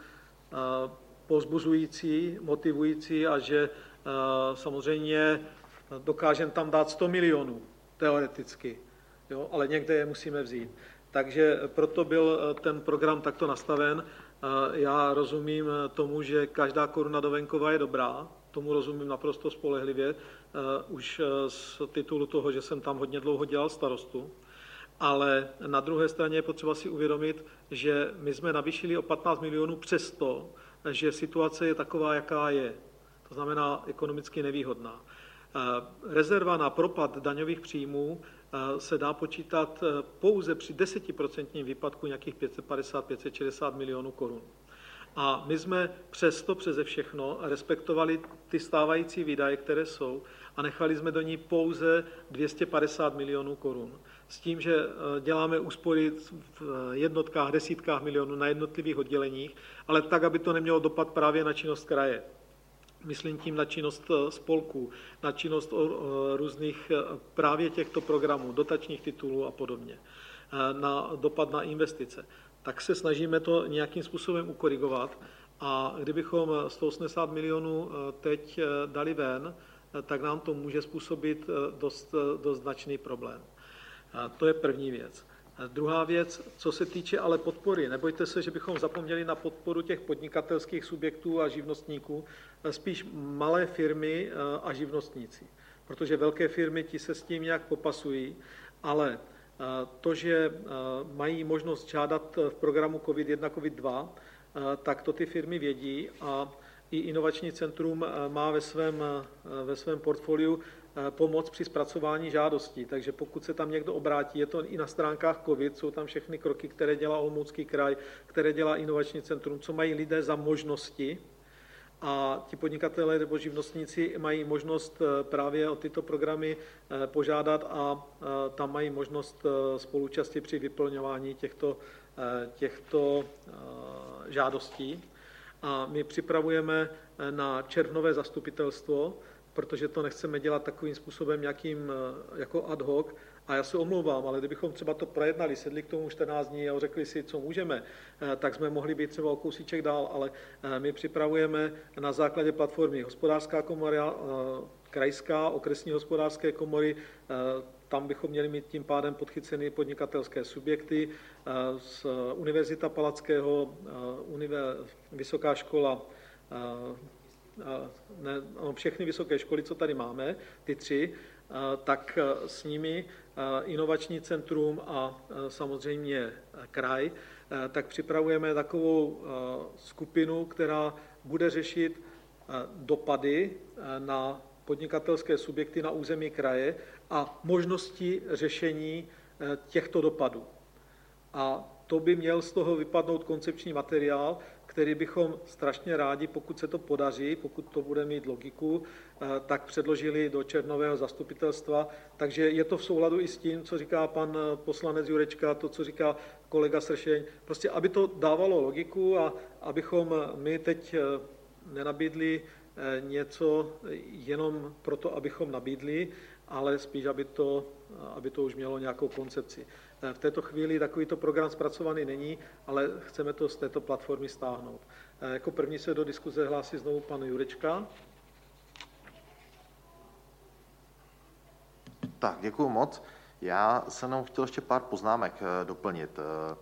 povzbuzující, motivující a že samozřejmě dokážeme tam dát sto milionů, teoreticky, jo, ale někde je musíme vzít. Takže proto byl ten program takto nastaven. Já rozumím tomu, že každá koruna do venkova je dobrá, tomu rozumím naprosto spolehlivě, už z titulu toho, že jsem tam hodně dlouho dělal starostu. Ale na druhé straně je potřeba si uvědomit, že my jsme navýšili o patnáct milionů přesto, že situace je taková, jaká je. To znamená ekonomicky nevýhodná. Rezerva na propad daňových příjmů se dá počítat pouze při desetiprocentním výpadku nějakých pět set padesát až pět set šedesát milionů korun. A my jsme přesto přeze všechno respektovali ty stávající výdaje, které jsou, a nechali jsme do ní pouze dvě stě padesát milionů korun. S tím, že děláme úspory v jednotkách, desítkách milionů na jednotlivých odděleních, ale tak, aby to nemělo dopad právě na činnost kraje. Myslím tím na činnost spolků, na činnost různých právě těchto programů, dotačních titulů a podobně, na dopad na investice. Tak se snažíme to nějakým způsobem ukorigovat a kdybychom sto osmdesát milionů teď dali ven, tak nám to může způsobit dost, dost značný problém. To je první věc. Druhá věc, co se týče ale podpory, nebojte se, že bychom zapomněli na podporu těch podnikatelských subjektů a živnostníků, spíš malé firmy a živnostníci, protože velké firmy ti se s tím nějak popasují, ale to, že mají možnost žádat v programu COVID jedna, COVID dva, tak to ty firmy vědí a i Inovační centrum má ve svém, ve svém portfoliu pomoc při zpracování žádostí. Takže pokud se tam někdo obrátí, je to i na stránkách COVID, jsou tam všechny kroky, které dělá Olomoucký kraj, které dělá Inovační centrum, co mají lidé za možnosti. A ti podnikatelé nebo živnostníci mají možnost právě o tyto programy požádat a tam mají možnost spoluúčasti při vyplňování těchto, těchto žádostí. A my připravujeme na červnové zastupitelstvo, protože to nechceme dělat takovým způsobem nějakým jako ad hoc. A já se omlouvám, ale kdybychom třeba to projednali, sedli k tomu čtrnáct dní a řekli si, co můžeme, tak jsme mohli být třeba o kousíček dál, ale my připravujeme na základě platformy Hospodářská komora, krajská, okresní hospodářské komory, tam bychom měli mít tím pádem podchyceny podnikatelské subjekty, z Univerzita Palackého, univer, Vysoká škola, ne, no, všechny vysoké školy, co tady máme, ty tři, tak s nimi Inovační centrum a samozřejmě kraj, tak připravujeme takovou skupinu, která bude řešit dopady na podnikatelské subjekty na území kraje a možnosti řešení těchto dopadů. A to by měl z toho vypadnout koncepční materiál, který bychom strašně rádi, pokud se to podaří, pokud to bude mít logiku, tak předložili do červnového zastupitelstva. Takže je to v souladu i s tím, co říká pan poslanec Jurečka, to, co říká kolega Sršeň. Prostě, aby to dávalo logiku a abychom my teď nenabídli něco jenom proto, abychom nabídli, ale spíš, aby to, aby to už mělo nějakou koncepci. V této chvíli takovýto program zpracovaný není, ale chceme to z této platformy stáhnout. Jako první se do diskuze hlásí znovu pan Jurečka. Tak, děkuji moc. Já jsem jenom chtěl ještě pár poznámek doplnit.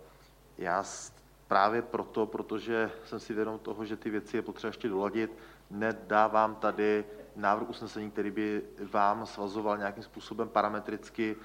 Já právě proto, protože jsem si vědom toho, že ty věci je potřeba ještě doladit, nedávám tady návrh usnesení, který by vám svazoval nějakým způsobem parametricky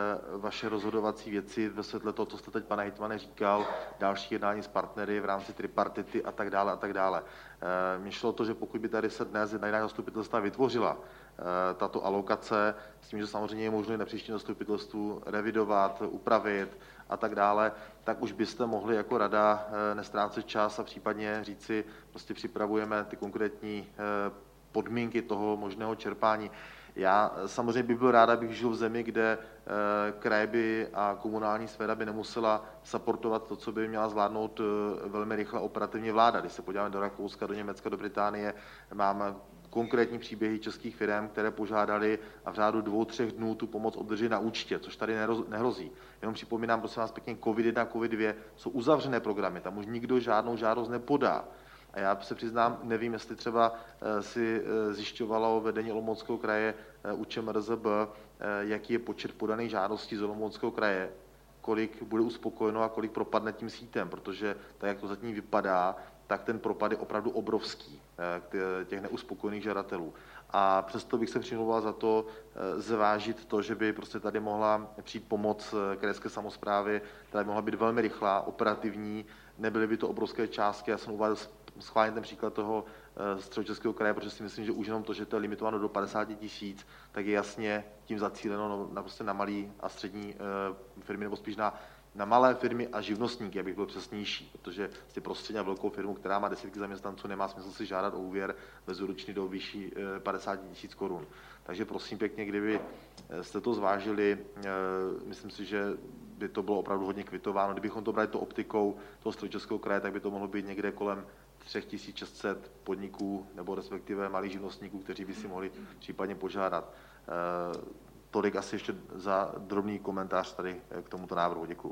vaše rozhodovací věci ve světle toho, co jste teď, pane hejtmane, říkal, další jednání s partnery v rámci tripartity a tak dále a tak dále. Mně šlo to, že pokud by tady se dnes jedna jiná zastupitelstva vytvořila tato alokace, s tím, že samozřejmě je možné na příštím zastupitelstvu revidovat, upravit a tak dále, tak už byste mohli jako rada nestrácet čas a případně říci, prostě připravujeme ty konkrétní podmínky toho možného čerpání. Já samozřejmě bych byl rád, abych žil v zemi, kde kraj by a komunální sféra by nemusela supportovat to, co by měla zvládnout velmi rychle operativně vláda. Když se podíváme do Rakouska, do Německa, do Británie, máme konkrétní příběhy českých firm, které požádali a v řádu dvou, třech dnů tu pomoc obdrží na účtě, což tady nehrozí. Jenom připomínám, prosím vás pěkně, COVID jedna, COVID dva jsou uzavřené programy, tam už nikdo žádnou žádost nepodá. A já se přiznám, nevím, jestli třeba si zjišťovalo vedení Olomouckého kraje u ČMRZB, jaký je počet podaných žádostí z Olomouckého kraje, kolik bude uspokojeno a kolik propadne tím sítem, protože tak, jak to zatím vypadá, tak ten propad je opravdu obrovský těch neuspokojených žadatelů. A přesto bych se přimlouval za to zvážit to, že by prostě tady mohla přijít pomoc krajské samosprávy, která by mohla být velmi rychlá, operativní, nebyly by to obrovské částky. Já jsem uváděl schválně ten příklad toho Středočeského kraje, protože si myslím, že už jenom to, že to je limitováno do padesáti tisíc, tak je jasně tím zacíleno na, prostě na malé a střední firmy, nebo spíš na, na malé firmy a živnostníky, abych byl přesnější, protože si pro střední a velkou firmu, která má desítky zaměstnanců, nemá smysl si žádat o úvěr bezúročný do výší padesáti tisíc korun. Takže prosím pěkně, kdyby jste to zvážili, myslím si, že by to bylo opravdu hodně kvitováno. Kdybychom to brali to optikou toho Středočeského kraje, tak by to mohlo být někde kolem tři tisíce šest set podniků nebo respektive malých živnostníků, kteří by si mohli případně požádat. E, tolik asi ještě za drobný komentář tady k tomuto návrhu. Děkuji.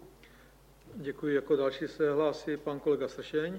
Děkuji. Jako další se hlásí pan kolega Sršeň.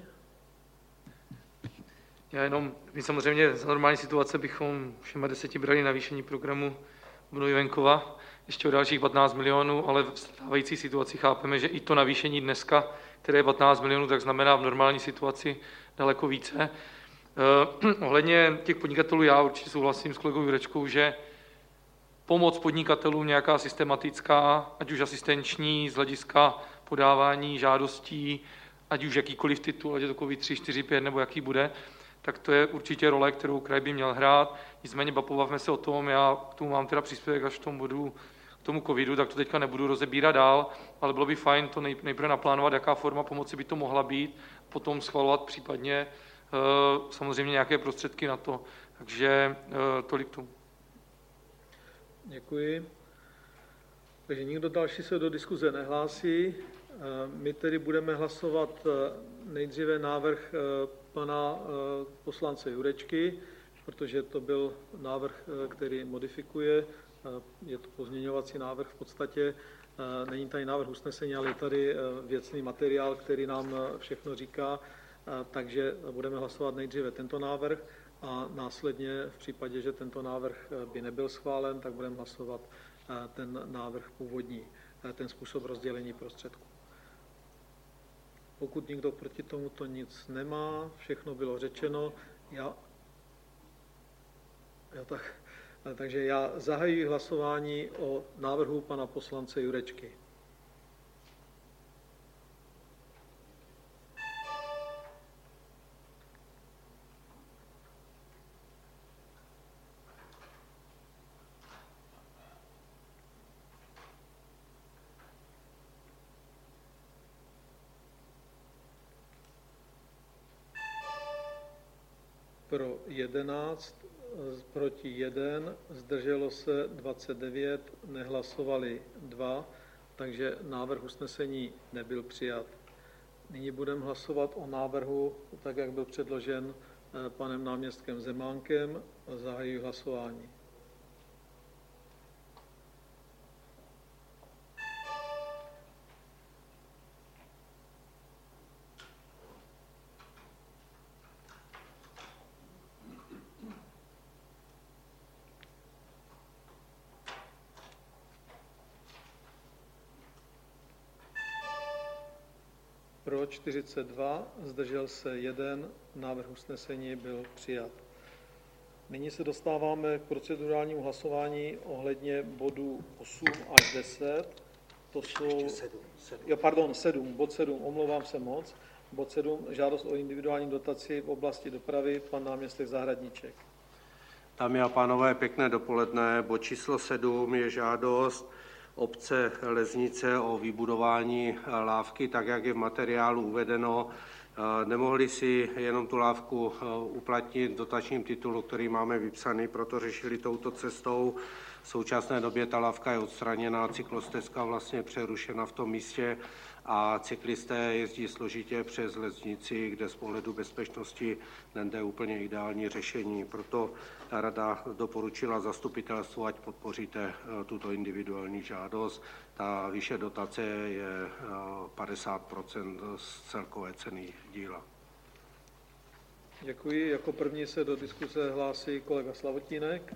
Já jenom, my samozřejmě za normální situace bychom všema deseti brali navýšení programu obnovy venkova ještě o dalších patnáct milionů, ale v stávající situaci chápeme, že i to navýšení dneska, které je patnáct milionů, tak znamená v normální situaci daleko více. Eh, ohledně těch podnikatelů já určitě souhlasím s kolegou Jurečkou, že pomoc podnikatelům nějaká systematická, ať už asistenční, z hlediska podávání žádostí, ať už jakýkoliv titul, ať je to COVID tři, čtyři, pět nebo jaký bude, tak to je určitě role, kterou kraj by měl hrát. Nicméně pobavme se o tom, já k tomu mám teda příspěvek až v tom bodu k tomu covidu, tak to teďka nebudu rozebírat dál, ale bylo by fajn to nejprve naplánovat, jaká forma pomoci by to mohla být, potom schvalovat případně samozřejmě nějaké prostředky na to. Takže tolik k tomu. Děkuji. Takže nikdo další se do diskuze nehlásí. My tedy budeme hlasovat nejdříve návrh pana poslance Jurečky, protože to byl návrh, který modifikuje, je to pozměňovací návrh v podstatě, není tady návrh usnesení, ale je tady věcný materiál, který nám všechno říká, takže budeme hlasovat nejdříve tento návrh a následně v případě, že tento návrh by nebyl schválen, tak budeme hlasovat ten návrh původní, ten způsob rozdělení prostředků. Pokud nikdo proti tomuto nic nemá, všechno bylo řečeno, já, já tak, takže já zahajuji hlasování o návrhu pana poslance Jurečky. Pro jedenáct, proti jeden, zdrželo se dvacet devět, nehlasovali dva, takže návrh usnesení nebyl přijat. Nyní budeme hlasovat o návrhu, tak jak byl předložen panem náměstkem Zemánkem. Zahajuji hlasování. Pro čtyřicet dva, zdržel se jeden, návrh usnesení byl přijat. Nyní se dostáváme k procedurálnímu hlasování ohledně bodů osm až deset. To jsou... sedm, sedm. Jo, pardon, sedm, bod sedm, omlouvám se moc. Bod sedm, žádost o individuální dotaci v oblasti dopravy, pan náměstek Zahradníček. Dámy a pánové, pěkné dopoledne. Bod číslo sedm je žádost obce Leznice o vybudování lávky, tak jak je v materiálu uvedeno. Nemohli si jenom tu lávku uplatnit v dotačním titulu, který máme vypsaný, proto řešili touto cestou. V současné době ta lávka je odstraněná, cyklostezka vlastně přerušena v tom místě a cyklisté jezdí složitě přes Leznici, kde z pohledu bezpečnosti není úplně ideální řešení. Proto rada doporučila zastupitelstvu, ať podpoříte tuto individuální žádost. Ta výše dotace je padesát procent z celkové ceny díla. Děkuji. Jako první se do diskuse hlásí kolega Slavotínek.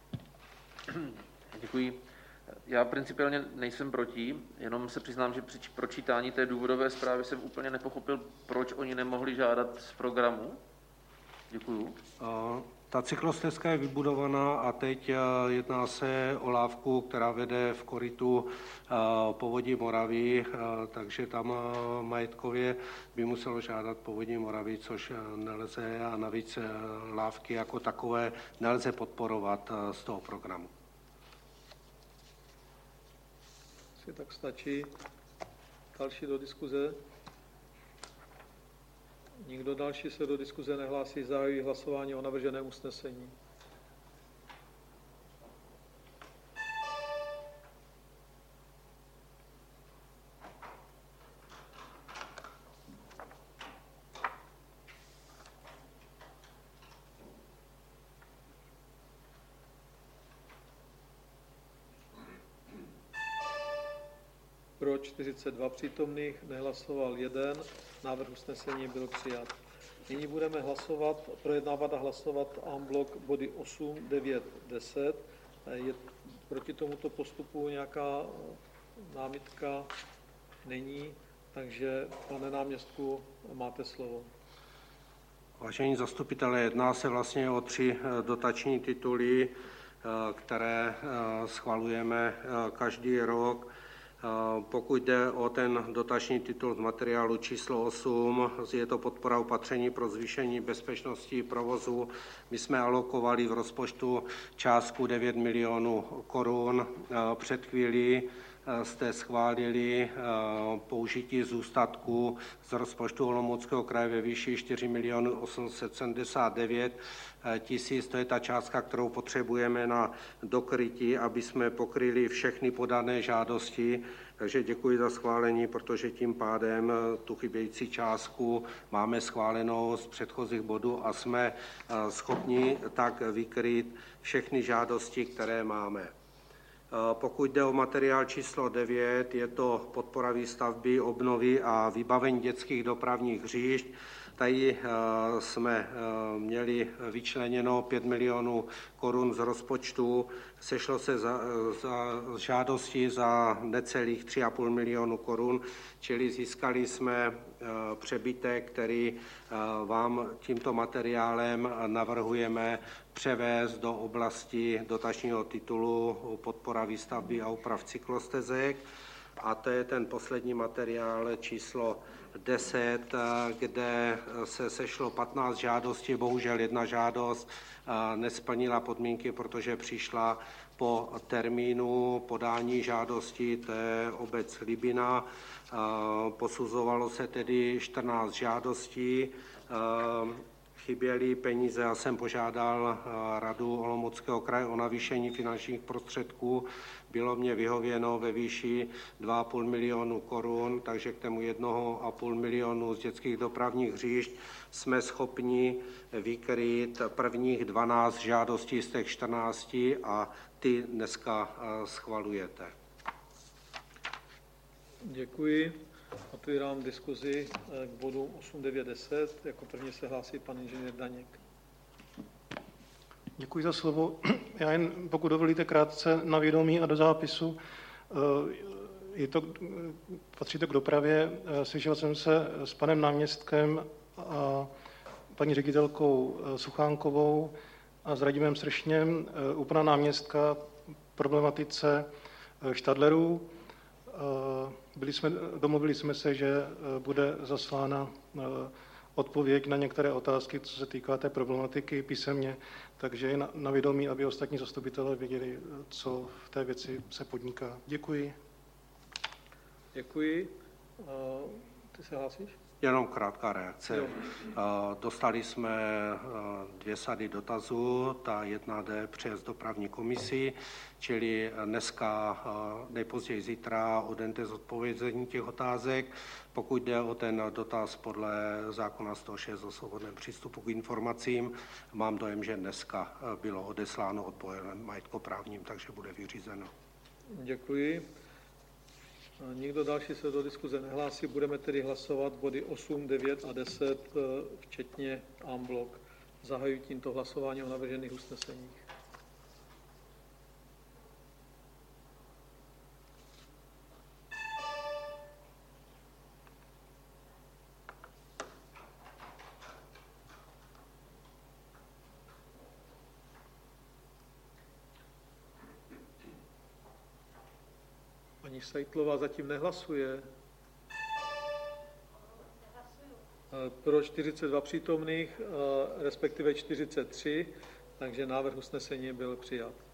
Děkuji. Já principiálně nejsem proti, jenom se přiznám, že při pročítání té důvodové zprávy jsem úplně nepochopil, proč oni nemohli žádat z programu. Děkuju. Ta cyklostezka je vybudovaná a teď jedná se o lávku, která vede v korytu Povodí Moravy, takže tam majetkově by muselo žádat Povodí Moravy, což nelze a navíc lávky jako takové nelze podporovat z toho programu. Tak stačí. Další do diskuze. Nikdo další se do diskuze nehlásí, zahajují hlasování o navrženém usnesení. Pro čtyřicet dva přítomných, nehlasoval jeden, návrh usnesení byl přijat. Nyní budeme hlasovat, projednávat a hlasovat en bloc body osm, devět, deset. Je proti tomuto postupu nějaká námitka? Není, takže pane náměstku, máte slovo. Vážení zastupitelé, jedná se vlastně o tři dotační tituly, které schvalujeme každý rok. Pokud jde o ten dotační titul z materiálu číslo osm, je to podpora opatření pro zvýšení bezpečnosti provozu. My jsme alokovali v rozpočtu částku devět milionů korun. Před chvílí jste schválili použití zůstatku z rozpočtu Olomouckého kraje ve výši čtyři miliony osm set sedmdesát devět tisíc. To je ta částka, kterou potřebujeme na dokrytí, aby jsme pokryli všechny podané žádosti. Takže děkuji za schválení, protože tím pádem tu chybějící částku máme schválenou z předchozích bodů a jsme schopni tak vykrýt všechny žádosti, které máme. Pokud jde o materiál číslo devět, je to podpora výstavby, obnovy a vybavení dětských dopravních hřišť. Tady jsme měli vyčleněno pět milionů korun z rozpočtu. Sešlo se za, za žádosti za necelých tři a půl milionu korun, čili získali jsme přebytek, který vám tímto materiálem navrhujeme převést do oblasti dotačního titulu podpora výstavby a oprav cyklostezek. A to je ten poslední materiál číslo deset, kde se sešlo patnáct žádostí, bohužel jedna žádost nesplnila podmínky, protože přišla po termínu podání žádosti, to je obec Libina. Posuzovalo se tedy čtrnáct žádostí, chyběly peníze a jsem požádal radu Olomouckého kraje o navýšení finančních prostředků. Bylo mě vyhověno ve výši dva a půl milionu korun, takže k tomu jednoho a půl milionu z dětských dopravních hřišť jsme schopni vykrýt prvních dvanáct žádostí z těch čtrnácti a ty dneska schvalujete. Děkuji. Otvírám diskuzi k bodu osm, devět, deset. Jako první se hlásí pan inženýr Daněk. Děkuji za slovo. Já jen, pokud dovolíte, krátce na vědomí a do zápisu. je to, patří to k dopravě. Slyšel jsem se s panem náměstkem a paní ředitelkou Suchánkovou a s Radimem Sršněm u pana náměstka problematice štadlerů. Byli jsme, domluvili jsme se, že bude zaslána odpověď na některé otázky, co se týká té problematiky písemně, takže je na, na vědomí, aby ostatní zastupitelé věděli, co v té věci se podniká. Děkuji. Děkuji. Ty se hlásíš? Jenom krátká reakce. Jo. Dostali jsme dvě sady dotazů, ta jedna jde přes dopravní komisi, čili dneska, nejpozději zítra, odente zodpovězení těch otázek. Pokud jde o ten dotaz podle zákona sto šest o svobodném přístupu k informacím, mám dojem, že dneska bylo odesláno odborem majetkoprávním, takže bude vyřízeno. Děkuji. Nikdo další se do diskuze nehlásí, budeme tedy hlasovat body osm, devět a deset, včetně en bloc. Zahajuji tímto hlasování o navržených usneseních. Paní Sejtlová zatím nehlasuje. Pro čtyřicet dva přítomných, respektive čtyřicet tři, takže návrh usnesení byl přijat.